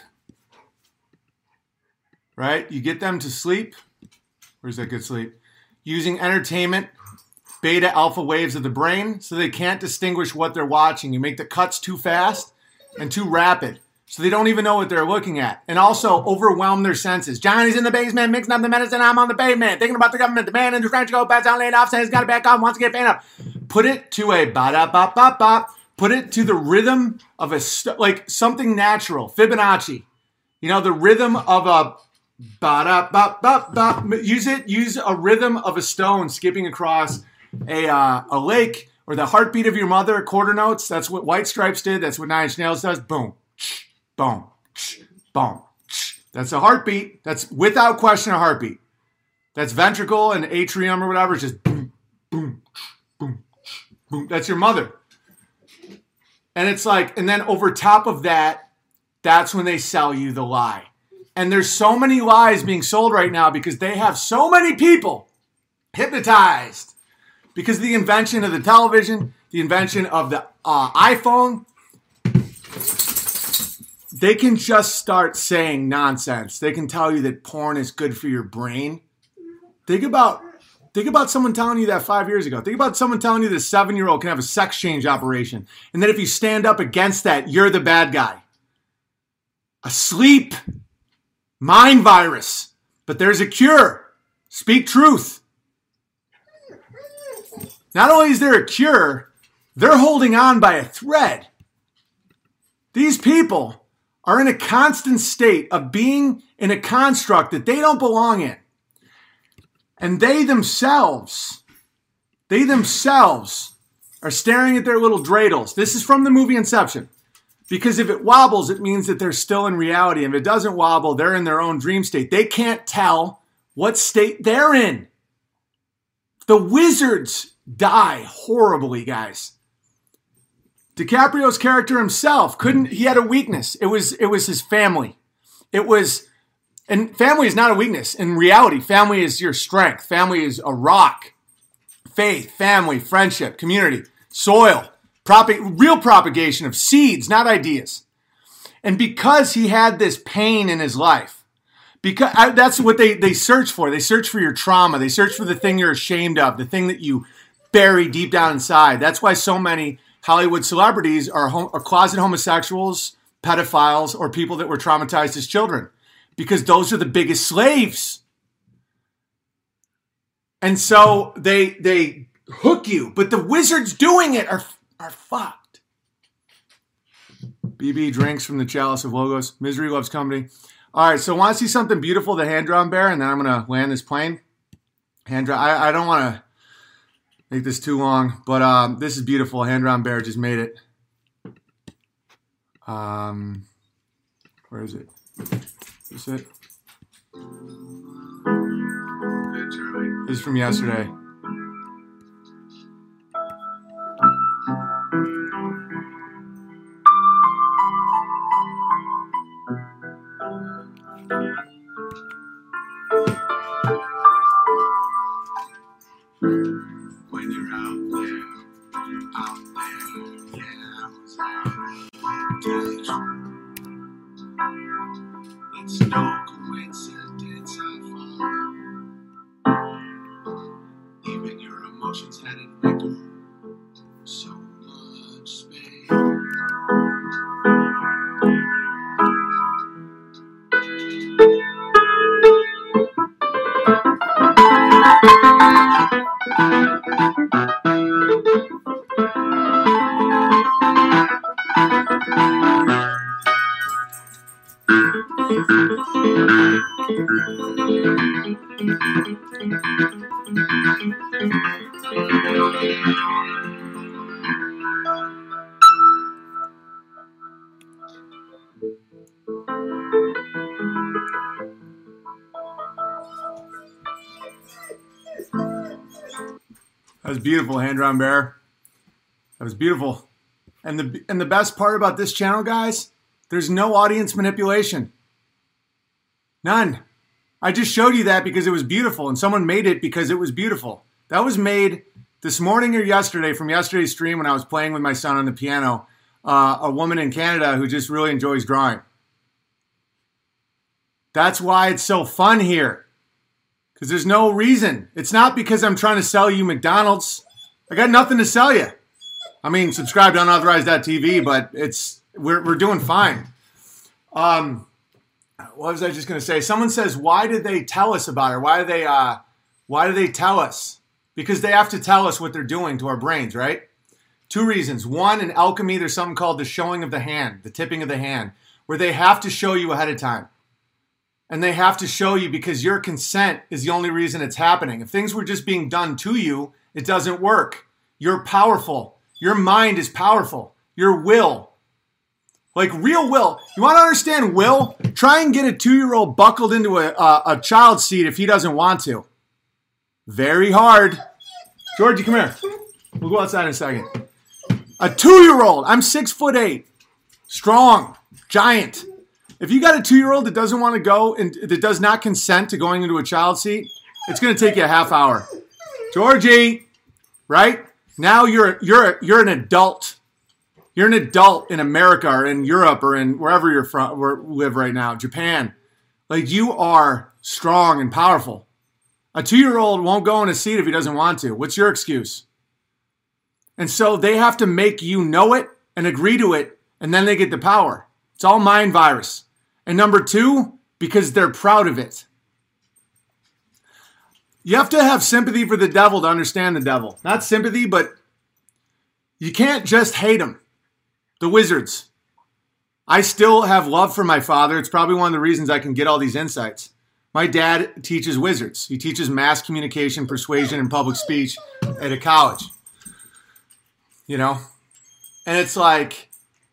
Right? You get them to sleep. Where's that good sleep? Using entertainment, beta alpha waves of the brain, so they can't distinguish what they're watching. You make the cuts too fast and too rapid, so they don't even know what they're looking at. And also overwhelm their senses. Johnny's in the basement, mixing up the medicine, I'm on the pavement, thinking about the government, the man in the trench coat, bats on laid off, says he's got to back off, wants to get paid up. Put it to a ba-da-bop-bop-bop. Put it to the rhythm of a, st- like something natural. Fibonacci. You know, the rhythm of a ba-da-bop-bop-bop. Use it, use a rhythm of a stone skipping across a uh, a lake, or the heartbeat of your mother, quarter notes. That's what White Stripes did. That's what Nine Inch Nails does. Boom, boom, boom. That's a heartbeat. That's without question a heartbeat. That's ventricle and atrium or whatever. It's just boom, boom, boom, boom. That's your mother. And it's like, and then over top of that, that's when they sell you the lie. And there's so many lies being sold right now because they have so many people hypnotized. Because of the invention of the television, the invention of the uh, iPhone, they can just start saying nonsense. They can tell you that porn is good for your brain. Think about, think about someone telling you that five years ago. Think about someone telling you that a seven-year-old can have a sex change operation. And that if you stand up against that, you're the bad guy. A sleep mind virus. But there's a cure. Speak truth. Not only is there a cure, they're holding on by a thread. These people are in a constant state of being in a construct that they don't belong in. And they themselves, they themselves are staring at their little dreidels. This is from the movie Inception. Because if it wobbles, it means that they're still in reality. And if it doesn't wobble, they're in their own dream state. They can't tell what state they're in. The wizards die horribly, guys. DiCaprio's character himself couldn't, he had a weakness. It was, it was his family. It was, and family is not a weakness. In reality, family is your strength. Family is a rock. Faith, family, friendship, community, soil, prop- real propagation of seeds, not ideas. And because he had this pain in his life, because I, that's what they, they search for. They search for your trauma. They search for the thing you're ashamed of, the thing that you bury deep down inside. That's why so many Hollywood celebrities are, hom- are closet homosexuals, pedophiles, or people that were traumatized as children, because those are the biggest slaves. And so they they hook you, but the wizards doing it are are fucked. B B drinks from the chalice of Logos. Misery loves company. All right, so want to see something beautiful, the hand-drawn bear, and then I'm going to land this plane. Hand-drawn. I, I don't want to make this too long, but um, this is beautiful. Hand-drawn bear just made it. Um, where is it? Is this it? This is from yesterday. When you're out there, out there, yeah, I was out of touch. It's no coincidence I fall. Even your emotions had an echo. So much space. That was beautiful, hand-drawn bear. That was beautiful. And the and the best part about this channel, guys, there's no audience manipulation. None. I just showed you that because it was beautiful, and someone made it because it was beautiful. That was made this morning or yesterday from yesterday's stream when I was playing with my son on the piano. Uh, a woman in Canada who just really enjoys drawing. That's why it's so fun here. Because there's no reason. It's not because I'm trying to sell you McDonald's. I got nothing to sell you. I mean, subscribe to unauthorized dot t v, but it's we're we're doing fine. Um, what was I just going to say? Someone says, why did they tell us about it? Why do they uh, why do they tell us? Because they have to tell us what they're doing to our brains, right? Two reasons. One, in alchemy, there's something called the showing of the hand, the tipping of the hand, where they have to show you ahead of time. And they have to show you because your consent is the only reason it's happening. If things were just being done to you, it doesn't work. You're powerful. Your mind is powerful. Your will. Like real will. You want to understand will? Try and get a two-year-old buckled into a, a, a child seat if he doesn't want to. Very hard. Georgie, come here. We'll go outside in a second. A two-year-old. I'm six foot eight. Strong. Giant. If you got a two-year-old that doesn't want to go and that does not consent to going into a child seat, it's going to take you a half hour. Georgie, right? Now you're you're you're an adult. You're an adult in America or in Europe or in wherever you're from, where live right now, Japan. Like you are strong and powerful. A two-year-old won't go in a seat if he doesn't want to. What's your excuse? And so they have to make you know it and agree to it, and then they get the power. It's all mind virus. And number two, because they're proud of it. You have to have sympathy for the devil to understand the devil. Not sympathy, but you can't just hate him. The wizards. I still have love for my father. It's probably one of the reasons I can get all these insights. My dad teaches wizards. He teaches mass communication, persuasion, and public speech at a college. You know? And it's like,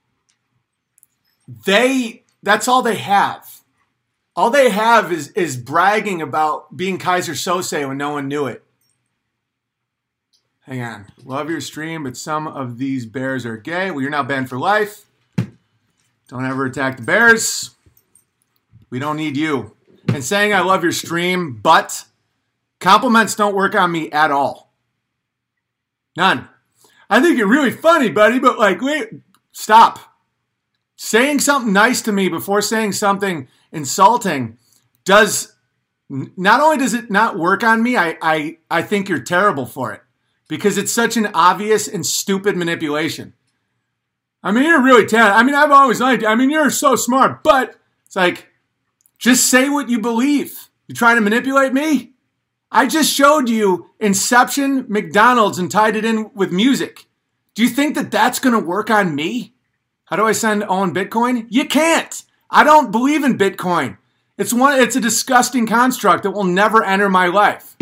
they... That's all they have. All they have is, is bragging about being Kaiser Sose when no one knew it. Hang on. Love your stream, but some of these bears are gay. Well, you're now banned for life. Don't ever attack the bears. We don't need you. And saying I love your stream, but compliments don't work on me at all. None. I think you're really funny, buddy, but like, wait, stop. Saying something nice to me before saying something insulting does, not only does it not work on me, I, I, I think you're terrible for it. Because it's such an obvious and stupid manipulation. I mean, you're really talented. I mean, I've always liked you. I mean, you're so smart. But it's like, just say what you believe. You trying to manipulate me? I just showed you Inception, McDonald's, and tied it in with music. Do you think that that's going to work on me? How do I send Owen Bitcoin? You can't. I don't believe in Bitcoin. It's one. It's a disgusting construct that will never enter my life.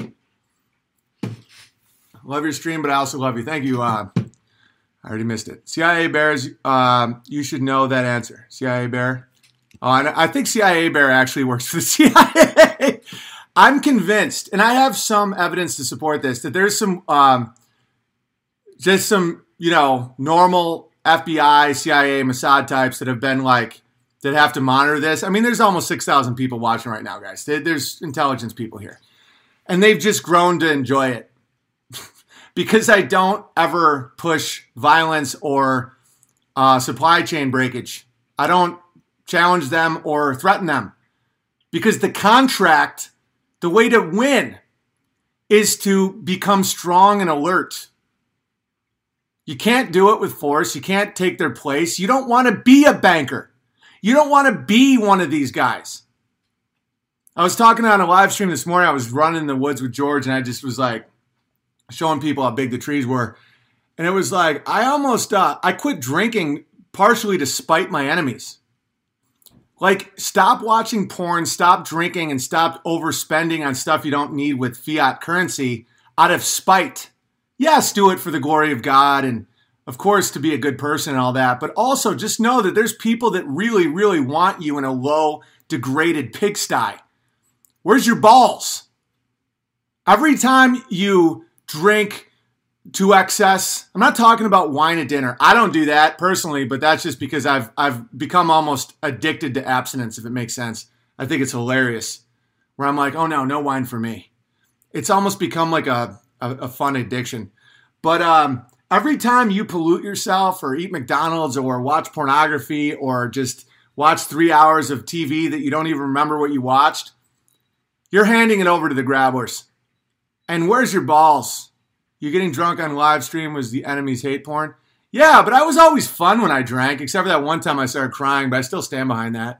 Love your stream, but I also love you. Thank you. Uh, I already missed it. C I A Bears, um, you should know that answer. C I A Bear. Oh, I, I think C I A Bear actually works for the C I A. I'm convinced, and I have some evidence to support this, that there's some, um, just some, you know, normal F B I, C I A, Mossad types that have been like, that have to monitor this. I mean, there's almost six thousand people watching right now, guys. There's intelligence people here. And they've just grown to enjoy it. Because I don't ever push violence or uh, supply chain breakage. I don't challenge them or threaten them. Because the contract, the way to win is to become strong and alert. You can't do it with force. You can't take their place. You don't want to be a banker. You don't want to be one of these guys. I was talking on a live stream this morning. I was running in the woods with George, and I just was like, showing people how big the trees were. And it was like, I almost, uh, I quit drinking partially to spite my enemies. Like, stop watching porn, stop drinking, and stop overspending on stuff you don't need with fiat currency out of spite. Yes, do it for the glory of God and, of course, to be a good person and all that. But also just know that there's people that really, really want you in a low, degraded pigsty. Where's your balls? Every time you drink to excess. I'm not talking about wine at dinner. I don't do that personally, but that's just because I've I've become almost addicted to abstinence, if it makes sense. I think it's hilarious. Where I'm like, oh no, no wine for me. It's almost become like a, a, a fun addiction. But um, every time you pollute yourself or eat McDonald's or watch pornography or just watch three hours of T V that you don't even remember what you watched, you're handing it over to the grabbers. And where's your balls? You getting drunk on live stream was the enemy's hate porn? Yeah, but I was always fun when I drank, except for that one time I started crying, but I still stand behind that.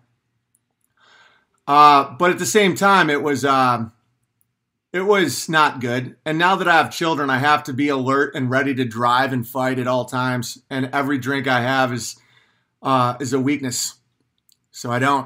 Uh, but at the same time, it was uh, it was not good. And now that I have children, I have to be alert and ready to drive and fight at all times. And every drink I have is uh, is a weakness. So I don't.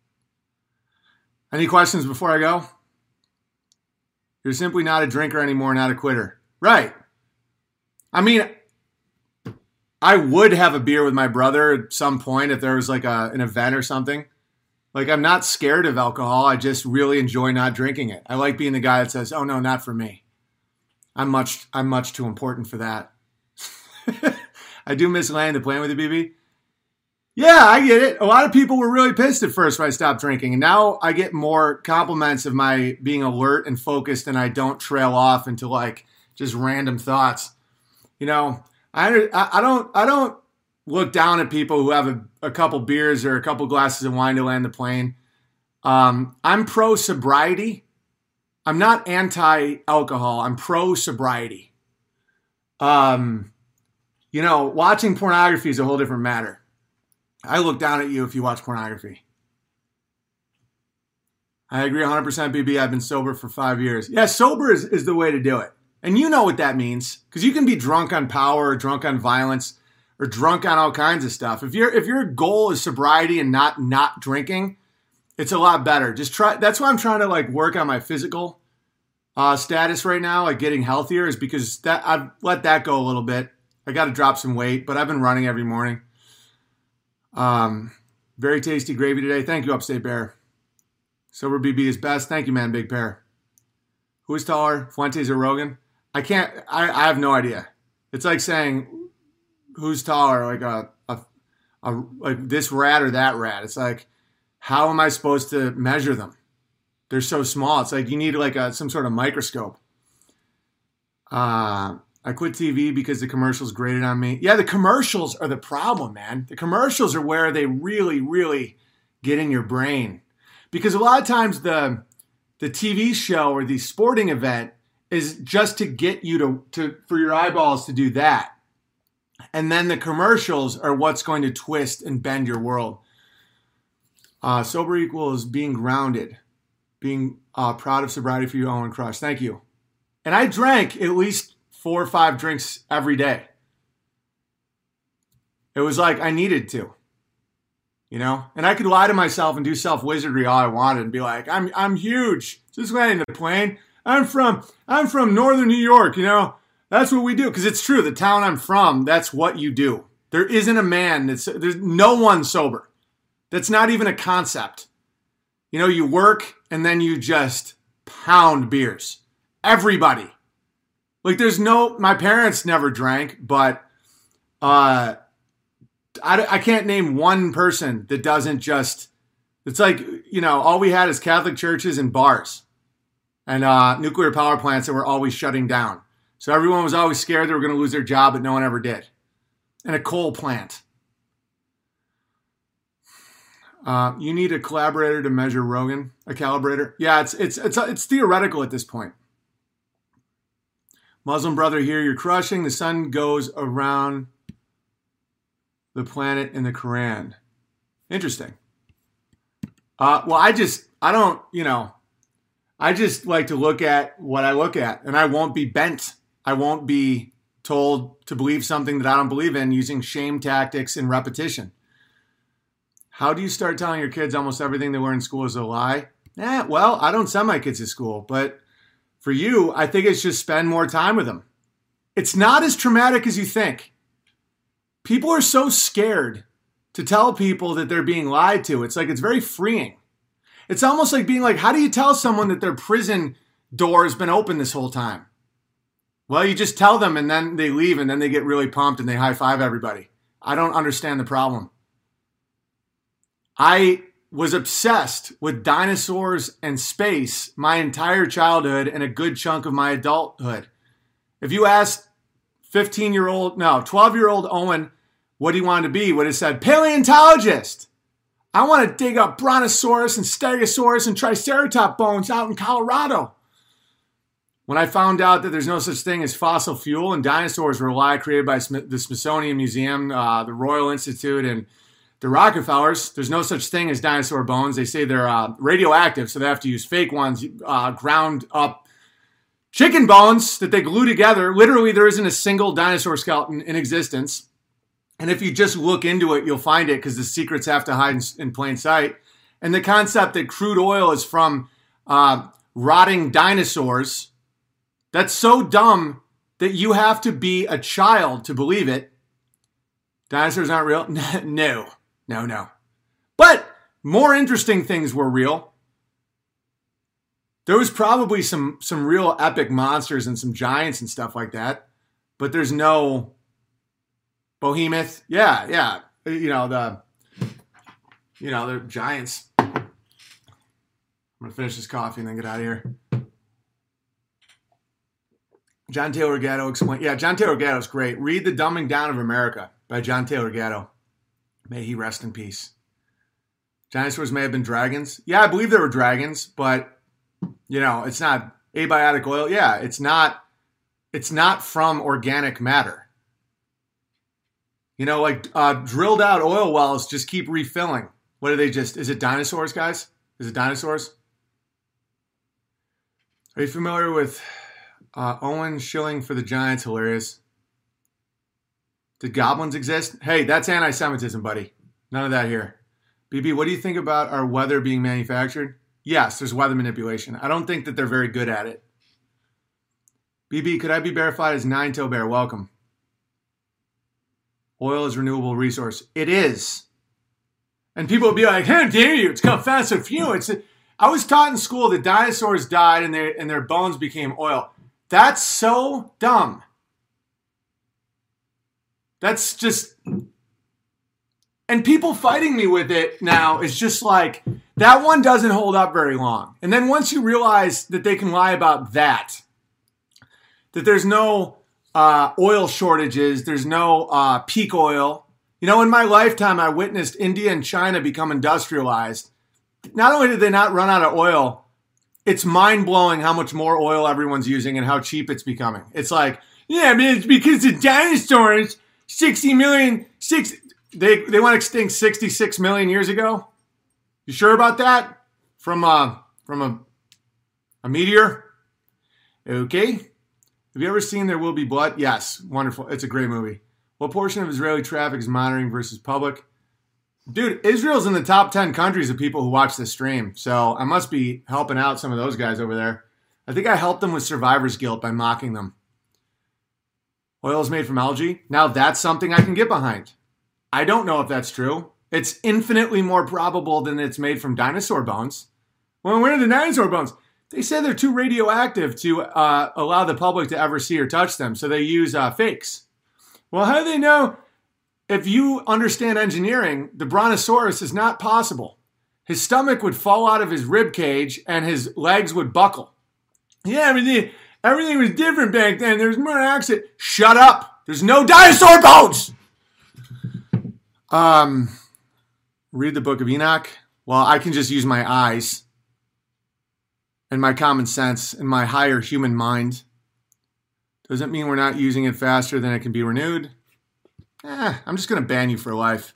Any questions before I go? You're simply not a drinker anymore, not a quitter. Right. I mean, I would have a beer with my brother at some point if there was like a, an event or something. Like, I'm not scared of alcohol. I just really enjoy not drinking it. I like being the guy that says, oh, no, not for me. I'm much I'm much too important for that. I do miss laying the playing with the B B. Yeah, I get it. A lot of people were really pissed at first when I stopped drinking. And now I get more compliments of my being alert and focused, and I don't trail off into like just random thoughts. You know, I I don't I don't look down at people who have a, a couple beers or a couple glasses of wine to land the plane. Um, I'm pro sobriety. I'm not anti-alcohol. I'm pro sobriety. Um, you know, watching pornography is a whole different matter. I look down at you if you watch pornography. I agree one hundred percent, B B. I've been sober for five years. Yeah, sober is, is the way to do it. And you know what that means. Because you can be drunk on power or drunk on violence or drunk on all kinds of stuff. If your if your goal is sobriety and not not drinking, it's a lot better. Just try. That's why I'm trying to like work on my physical uh, status right now, like getting healthier, is because that I've let that go a little bit. I got to drop some weight, but I've been running every morning. Um, very tasty gravy today. Thank you, Upstate Bear. Sober B B is best. Thank you, man, Big Bear. Who is taller, Fuentes or Rogan? I can't, I, I have no idea. It's like saying who's taller, like a, a, a, like this rat or that rat. It's like, how am I supposed to measure them? They're so small. It's like you need like a, some sort of microscope. Uh, I quit T V because the commercials grated on me. Yeah, the commercials are the problem, man. The commercials are where they really, really get in your brain. Because a lot of times the the T V show or the sporting event is just to get you to, to for your eyeballs to do that. And then the commercials are what's going to twist and bend your world. Uh, sober equals being grounded, being uh, proud of sobriety for you, Owen Crush. Thank you. And I drank at least four or five drinks every day. It was like I needed to, you know, and I could lie to myself and do self-wizardry all I wanted and be like, I'm I'm huge. Just landing the plane. I'm from I'm from northern New York, you know. That's what we do. Because it's true. The town I'm from, that's what you do. There isn't a man that's there's no one sober. That's not even a concept. You know, you work and then you just pound beers. Everybody. Like there's no, my parents never drank, but uh, I, I can't name one person that doesn't just, it's like, you know, all we had is Catholic churches and bars and uh, nuclear power plants that were always shutting down. So everyone was always scared they were going to lose their job, but no one ever did. And a coal plant. Uh, you need a collaborator to measure Rogan, a calibrator. Yeah, it's it's it's it's theoretical at this point. Muslim brother here, you're crushing. The sun goes around the planet in the Quran. Interesting. Uh, well, I just, I don't, you know, I just like to look at what I look at, and I won't be bent. I won't be told to believe something that I don't believe in using shame tactics and repetition. How do you start telling your kids almost everything they learn in school is a lie? Eh, well, I don't send my kids to school, but for you, I think it's just spend more time with them. It's not as traumatic as you think. People are so scared to tell people that they're being lied to. It's like it's very freeing. It's almost like being like, how do you tell someone that their prison door has been open this whole time? Well, you just tell them and then they leave and then they get really pumped and they high five everybody. I don't understand the problem. I was obsessed with dinosaurs and space my entire childhood and a good chunk of my adulthood. If you asked fifteen-year-old, no, twelve-year-old Owen what he wanted to be, would have said paleontologist. I want to dig up Brontosaurus and Stegosaurus and Triceratops bones out in Colorado. When I found out that there's no such thing as fossil fuel and dinosaurs were a lie created by the Smithsonian Museum, uh, the Royal Institute, and the Rockefellers, there's no such thing as dinosaur bones. They say they're uh, radioactive, so they have to use fake ones, uh, ground up chicken bones that they glue together. Literally, there isn't a single dinosaur skeleton in existence. And if you just look into it, you'll find it because the secrets have to hide in, in plain sight. And the concept that crude oil is from uh, rotting dinosaurs, that's so dumb that you have to be a child to believe it. Dinosaurs aren't real? No. No, no. But more interesting things were real. There was probably some some real epic monsters and some giants and stuff like that. But there's no behemoth. Yeah, yeah. You know, the you know, they're giants. I'm gonna finish this coffee and then get out of here. John Taylor Gatto explained. Yeah, John Taylor Gatto's great. Read The Dumbing Down of America by John Taylor Gatto. May he rest in peace. Dinosaurs may have been dragons. Yeah, I believe there were dragons, but, you know, it's not abiotic oil. Yeah, it's not, it's not from organic matter. You know, like uh, drilled out oil wells just keep refilling. What are they just, is it dinosaurs, guys? Is it dinosaurs? Are you familiar with uh, Owen shilling for the Giants? Hilarious. Did goblins exist? Hey, that's anti-Semitism, buddy. None of that here. B B, what do you think about our weather being manufactured? Yes, there's weather manipulation. I don't think that they're very good at it. B B, could I be verified as Nine-Tail Bear? Welcome. Oil is a renewable resource. It is. And people will be like, how dare you? It's called fossil fuel. It's a, I was taught in school that dinosaurs died and their, and their bones became oil. That's so dumb. That's just... And people fighting me with it now is just like, that one doesn't hold up very long. And then once you realize that they can lie about that, that there's no uh, oil shortages, there's no uh, peak oil. You know, in my lifetime, I witnessed India and China become industrialized. Not only did they not run out of oil, it's mind-blowing how much more oil everyone's using and how cheap it's becoming. It's like, yeah, man, it's because the dinosaurs, sixty million, six, they, they went extinct sixty-six million years ago. You sure about that? From, uh, from a, a meteor? Okay. Have you ever seen There Will Be Blood? Yes. Wonderful. It's a great movie. What portion of Israeli traffic is monitoring versus public? Dude, Israel's in the top ten countries of people who watch this stream. So I must be helping out some of those guys over there. I think I helped them with survivor's guilt by mocking them. Oil is made from algae. Now that's something I can get behind. I don't know if that's true. It's infinitely more probable than it's made from dinosaur bones. Well, where are the dinosaur bones? They say they're too radioactive to uh, allow the public to ever see or touch them. So they use uh, fakes. Well, how do they know? If you understand engineering, the Brontosaurus is not possible. His stomach would fall out of his rib cage and his legs would buckle. Yeah, everything, everything was different back then. There's more accident. Shut up. There's no dinosaur bones. Um, read the Book of Enoch. Well, I can just use my eyes and my common sense and my higher human mind. Doesn't mean we're not using it faster than it can be renewed. Eh, I'm just going to ban you for life.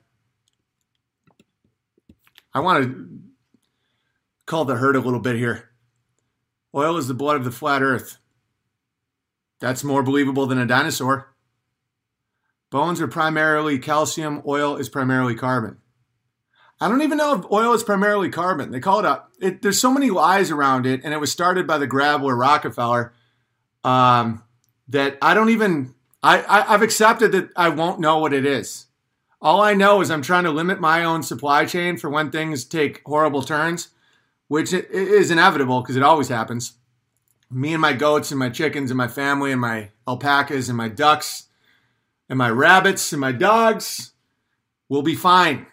I want to call the herd a little bit here. Oil is the blood of the flat earth. That's more believable than a dinosaur. Bones are primarily calcium. Oil is primarily carbon. I don't even know if oil is primarily carbon. They call it a... It, there's so many lies around it, and it was started by the Grabler Rockefeller, um, that I don't even... I, I, I've accepted that I won't know what it is. All I know is I'm trying to limit my own supply chain for when things take horrible turns, which is inevitable because it always happens. Me and my goats and my chickens and my family and my alpacas and my ducks and my rabbits and my dogs will be fine.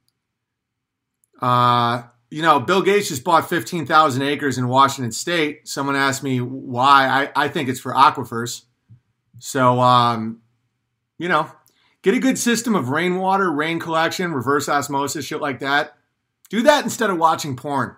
Uh, you know, Bill Gates just bought fifteen thousand acres in Washington State. Someone asked me why. I, I think it's for aquifers. So, um, you know, get a good system of rainwater, rain collection, reverse osmosis, shit like that. Do that instead of watching porn.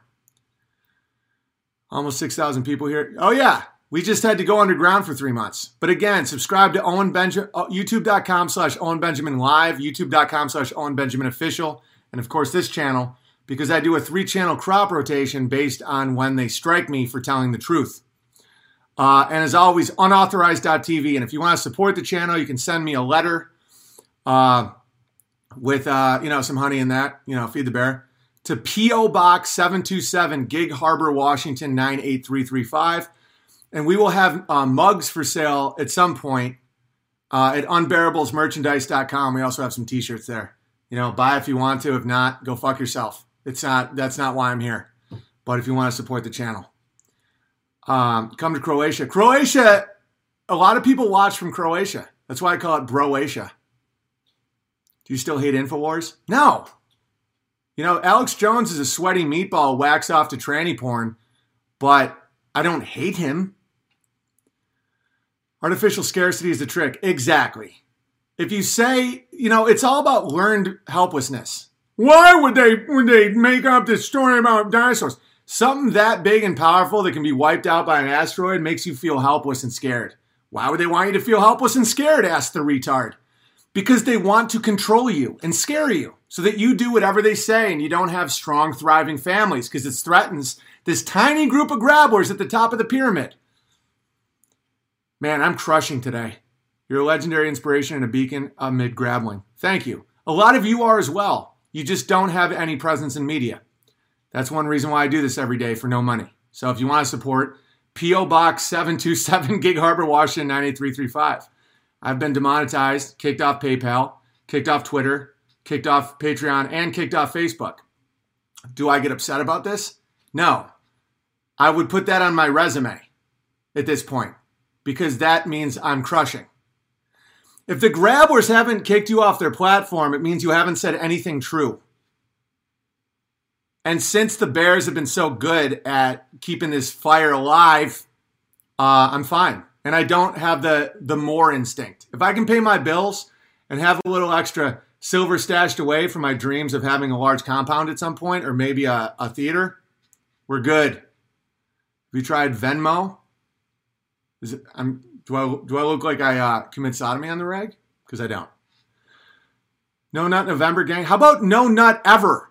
Almost six thousand people here. Oh, yeah. We just had to go underground for three months. But again, subscribe to Owen Benjamin, youtube.com slash Owen Benjamin Live, youtube.com slash Owen Benjamin Official, and of course this channel, because I do a three-channel crop rotation based on when they strike me for telling the truth. Uh, and as always, unauthorized dot t v. And if you want to support the channel, you can send me a letter uh, with, uh, you know, some honey in that, you know, feed the bear, to P O Box seven two seven, Gig Harbor, Washington, nine eight three three five. And we will have uh, mugs for sale at some point uh, at unbearables merchandise dot com. We also have some t-shirts there. You know, buy if you want to. If not, go fuck yourself. It's not, that's not why I'm here. But if you want to support the channel. Um, come to Croatia. Croatia, a lot of people watch from Croatia. That's why I call it Broatia. Do you still hate InfoWars? No. You know, Alex Jones is a sweaty meatball wax off to tranny porn, but I don't hate him. Artificial scarcity is the trick. Exactly. If you say, you know, it's all about learned helplessness. Why would they, would they make up this story about dinosaurs? Something that big and powerful that can be wiped out by an asteroid makes you feel helpless and scared. Why would they want you to feel helpless and scared, asked the retard. Because they want to control you and scare you so that you do whatever they say and you don't have strong, thriving families because it threatens this tiny group of grabblers at the top of the pyramid. Man, I'm crushing today. You're a legendary inspiration and a beacon amid grabbling. Thank you. A lot of you are as well. You just don't have any presence in media. That's one reason why I do this every day for no money. So if you want to support, P O Box seven two seven, Gig Harbor, Washington, nine eight three three five. I've been demonetized, kicked off PayPal, kicked off Twitter, kicked off Patreon, and kicked off Facebook. Do I get upset about this? No. I would put that on my resume at this point. because that means I'm crushing. If the grabbers haven't kicked you off their platform, it means you haven't said anything true. And since the Bears have been so good at keeping this fire alive, uh, I'm fine. And I don't have the, the more instinct. If I can pay my bills and have a little extra silver stashed away for my dreams of having a large compound at some point, or maybe a, a theater, we're good. Have you tried Venmo? Is it, I'm, do I do I look like I uh, commit sodomy on the reg? Because I don't. No Nut November, gang. How about No Nut Ever?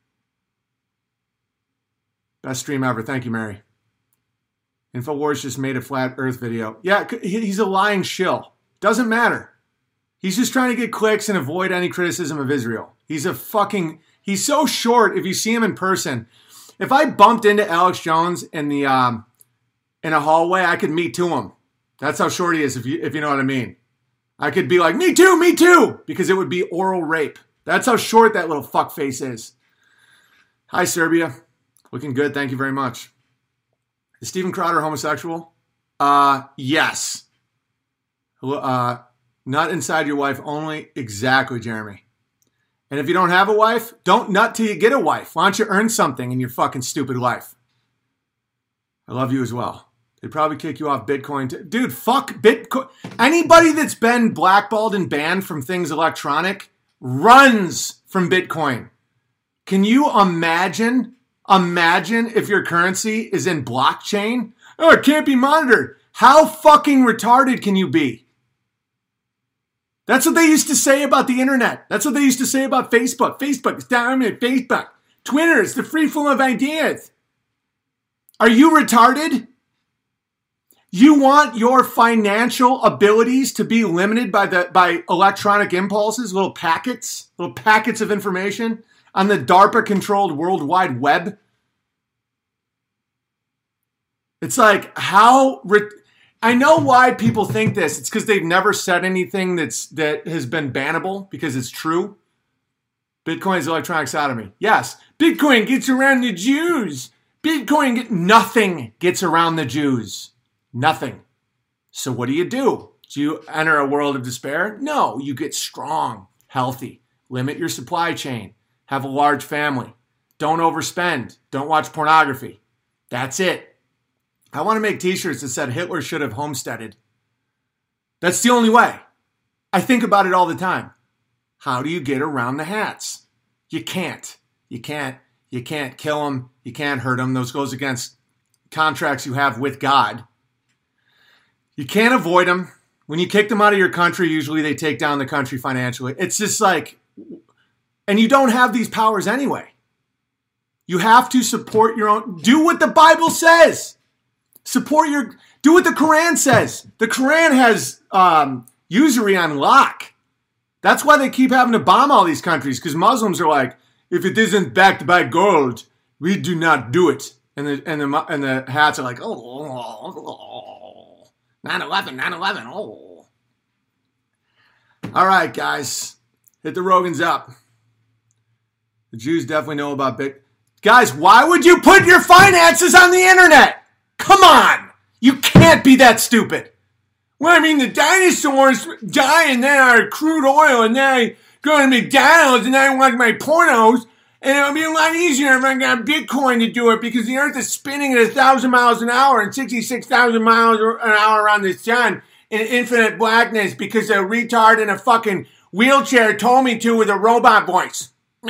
Best stream ever. Thank you, Mary. InfoWars just made a flat earth video. Yeah, he's a lying shill. Doesn't matter. He's just trying to get clicks and avoid any criticism of Israel. He's a fucking... He's so short if you see him in person. If I bumped into Alex Jones in the um, in a hallway, I could me too him. That's how short he is, if you if you know what I mean. I could be like, me too, me too, because it would be oral rape. That's how short that little fuckface is. Hi, Serbia. Looking good. Thank you very much. Is Steven Crowder homosexual? Uh, yes. Uh, nut inside your wife only. Exactly, Jeremy. And if you don't have a wife, don't nut till you get a wife. Why don't you earn something in your fucking stupid life? I love you as well. They'd probably kick you off Bitcoin. Too. Dude, fuck Bitcoin. Anybody that's been blackballed and banned from things electronic runs from Bitcoin. Can you imagine... Imagine if your currency is in blockchain. Oh, it can't be monitored. How fucking retarded can you be? That's what they used to say about the internet. That's what they used to say about Facebook. Facebook is dominant. Facebook. Twitter is the free flow of ideas. Are you retarded? You want your financial abilities to be limited by the by electronic impulses, little packets, little packets of information on the DARPA-controlled World Wide Web? It's like, how... Re- I know why people think this. It's because they've never said anything that's that has been bannable, because it's true. Bitcoin is electronic sodomy. Yes, Bitcoin gets around the Jews. Bitcoin, get, nothing gets around the Jews. Nothing. So what do you do? Do you enter a world of despair? No, you get strong, healthy. Limit your supply chain. Have a large family. Don't overspend. Don't watch pornography. That's it. I want to make t-shirts that said Hitler should have homesteaded. That's the only way. I think about it all the time. How do you get around the hats? You can't. You can't. You can't kill them. You can't hurt them. Those goes against contracts you have with God. You can't avoid them. When you kick them out of your country, usually they take down the country financially. It's just like... And you don't have these powers anyway. You have to support your own. Do what the Bible says. Support your. Do what the Quran says. The Quran has um, usury on lock. That's why they keep having to bomb all these countries, because Muslims are like, if it isn't backed by gold, we do not do it. And the and the and the hats are like, oh, nine eleven, nine eleven, oh. All right, guys, hit the Rogans up. The Jews definitely know about Bitcoin. Guys, why would you put your finances on the internet? Come on. You can't be that stupid. Well, I mean, the dinosaurs die and then our crude oil, and then I go to McDonald's and I watch my pornos, and it'll be a lot easier if I got Bitcoin to do it, because the earth is spinning at a thousand miles an hour and sixty-six thousand miles an hour around the sun in infinite blackness, because a retard in a fucking wheelchair told me to with a robot voice.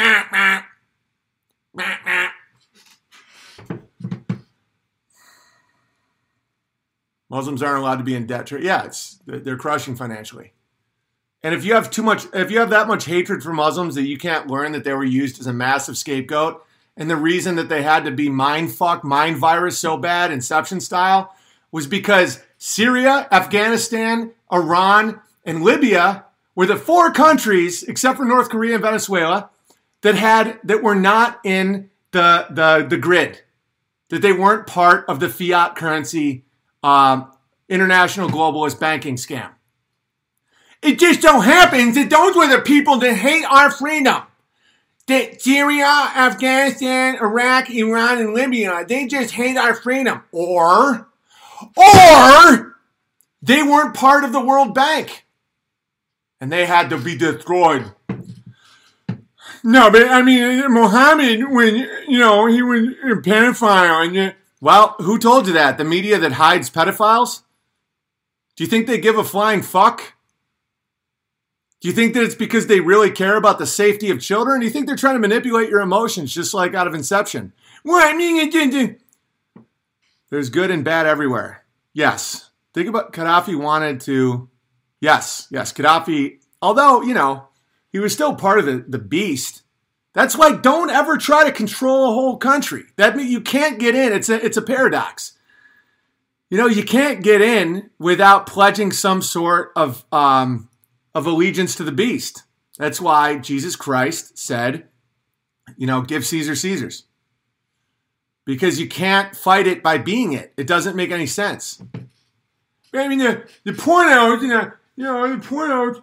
Muslims aren't allowed to be in debt. Yeah, it's they're crushing financially. And if you have too much, if you have that much hatred for Muslims that you can't learn that they were used as a massive scapegoat, and the reason that they had to be mind fucked, mind virus so bad, Inception style, was because Syria, Afghanistan, Iran, and Libya were the four countries, except for North Korea and Venezuela, that had that were not in the the the grid, that they weren't part of the fiat currency um, international globalist banking scam. It just so happens that those were the people that hate our freedom. That Syria, Afghanistan, Iraq, Iran, and Libya, they just hate our freedom. Or, or They weren't part of the World Bank. And they had to be destroyed. No, but I mean, Mohammed, when, you know, he was a pedophile. And you, well, who told you that? The media that hides pedophiles? Do you think they give a flying fuck? Do you think that it's because they really care about the safety of children? Do you think they're trying to manipulate your emotions just like out of Inception? Well, I mean, there's good and bad everywhere. Yes. Think about Gaddafi wanted to, yes, yes, Gaddafi, although, you know, he was still part of the, the beast. That's why don't ever try to control a whole country. That means you can't get in. It's a, it's a paradox. You know, you can't get in without pledging some sort of, um, of allegiance to the beast. That's why Jesus Christ said, you know, give Caesar Caesar's. Because you can't fight it by being it. It doesn't make any sense. I mean, the, the pornos, you know, you know, the pornos,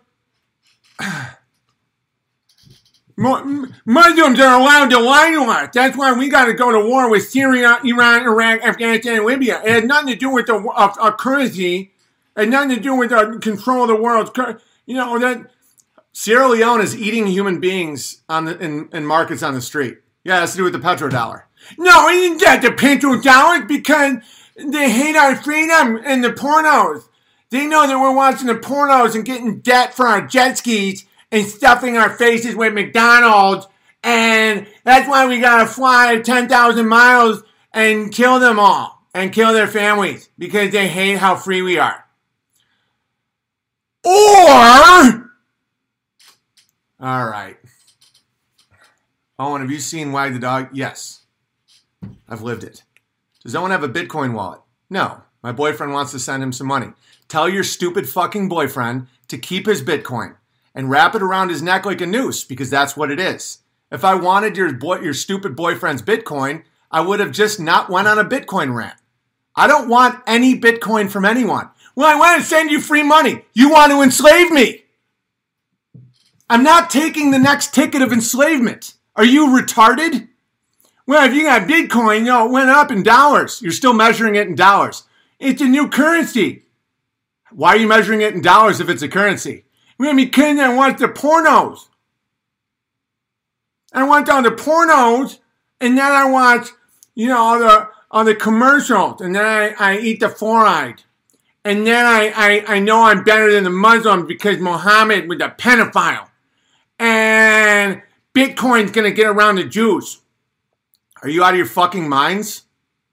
Muslims are allowed to lie to us. That's why we got to go to war with Syria, Iran, Iraq, Afghanistan, and Libya. It has nothing to do with the uh, uh, currency. It has nothing to do with the control of the world's currency. You know, that Sierra Leone is eating human beings on the in, in markets on the street. Yeah, it has to do with the petrodollar. No, it isn't that the petrodollar, because they hate our freedom and the pornos. They know that we're watching the pornos and getting debt for our jet skis and stuffing our faces with McDonald's. And that's why we gotta fly ten thousand miles and kill them all and kill their families, because they hate how free we are. Or, all right. Owen, have you seen Wag the Dog? Yes. I've lived it. Does Owen have a Bitcoin wallet? No. My boyfriend wants to send him some money. Tell your stupid fucking boyfriend to keep his Bitcoin and wrap it around his neck like a noose, because that's what it is. If I wanted your boy, your stupid boyfriend's Bitcoin, I would have just not went on a Bitcoin rant. I don't want any Bitcoin from anyone. Well, I want to send you free money. You want to enslave me. I'm not taking the next ticket of enslavement. Are you retarded? Well, if you got Bitcoin, you know, it went up in dollars. You're still measuring it in dollars. It's a new currency. Why are you measuring it in dollars if it's a currency? Well, because I want the pornos. I want all the pornos, and then I watch, you know, all the all the commercials, and then I, I eat the fluoride. And then I, I, I know I'm better than the Muslims because Muhammad was a pedophile. And Bitcoin's going to get around the Jews. Are you out of your fucking minds?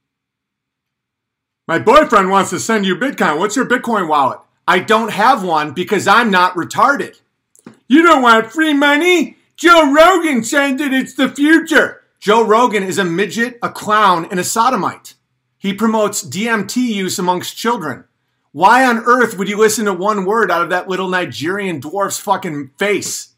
My boyfriend wants to send you Bitcoin. What's your Bitcoin wallet? I don't have one because I'm not retarded. You don't want free money? Joe Rogan said that it's the future. Joe Rogan is a midget, a clown, and a sodomite. He promotes D M T use amongst children. Why on earth would you listen to one word out of that little Nigerian dwarf's fucking face?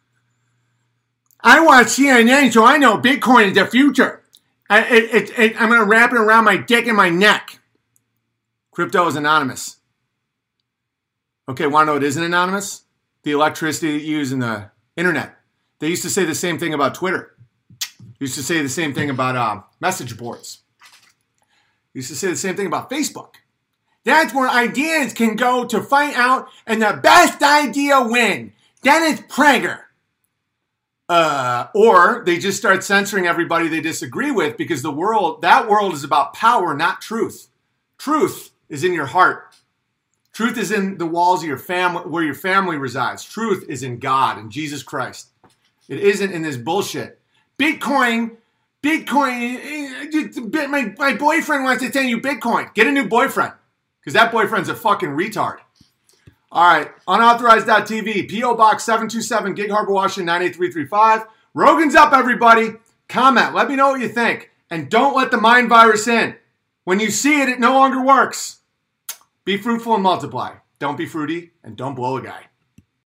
I watch C N N, so I know Bitcoin is the future. I, it, it, it, I'm going to wrap it around my dick and my neck. Crypto is anonymous. Okay, want to know what isn't anonymous? The electricity that you use in the internet. They used to say the same thing about Twitter. They used to say the same thing about uh, message boards. They used to say the same thing about Facebook. That's where ideas can go to fight out and the best idea win. Dennis Prager. Uh, or they just start censoring everybody they disagree with, because the world, that world is about power, not truth. Truth is in your heart. Truth is in the walls of your family, where your family resides. Truth is in God and Jesus Christ. It isn't in this bullshit. Bitcoin, Bitcoin, my, my boyfriend wants to send you Bitcoin. Get a new boyfriend. Because that boyfriend's a fucking retard. All right. Unauthorized dot T V. P O Box seven two seven, Gig Harbor, Washington, nine eight three three five. Rogan's up, everybody. Comment. Let me know what you think. And don't let the mind virus in. When you see it, it no longer works. Be fruitful and multiply. Don't be fruity, and don't blow a guy.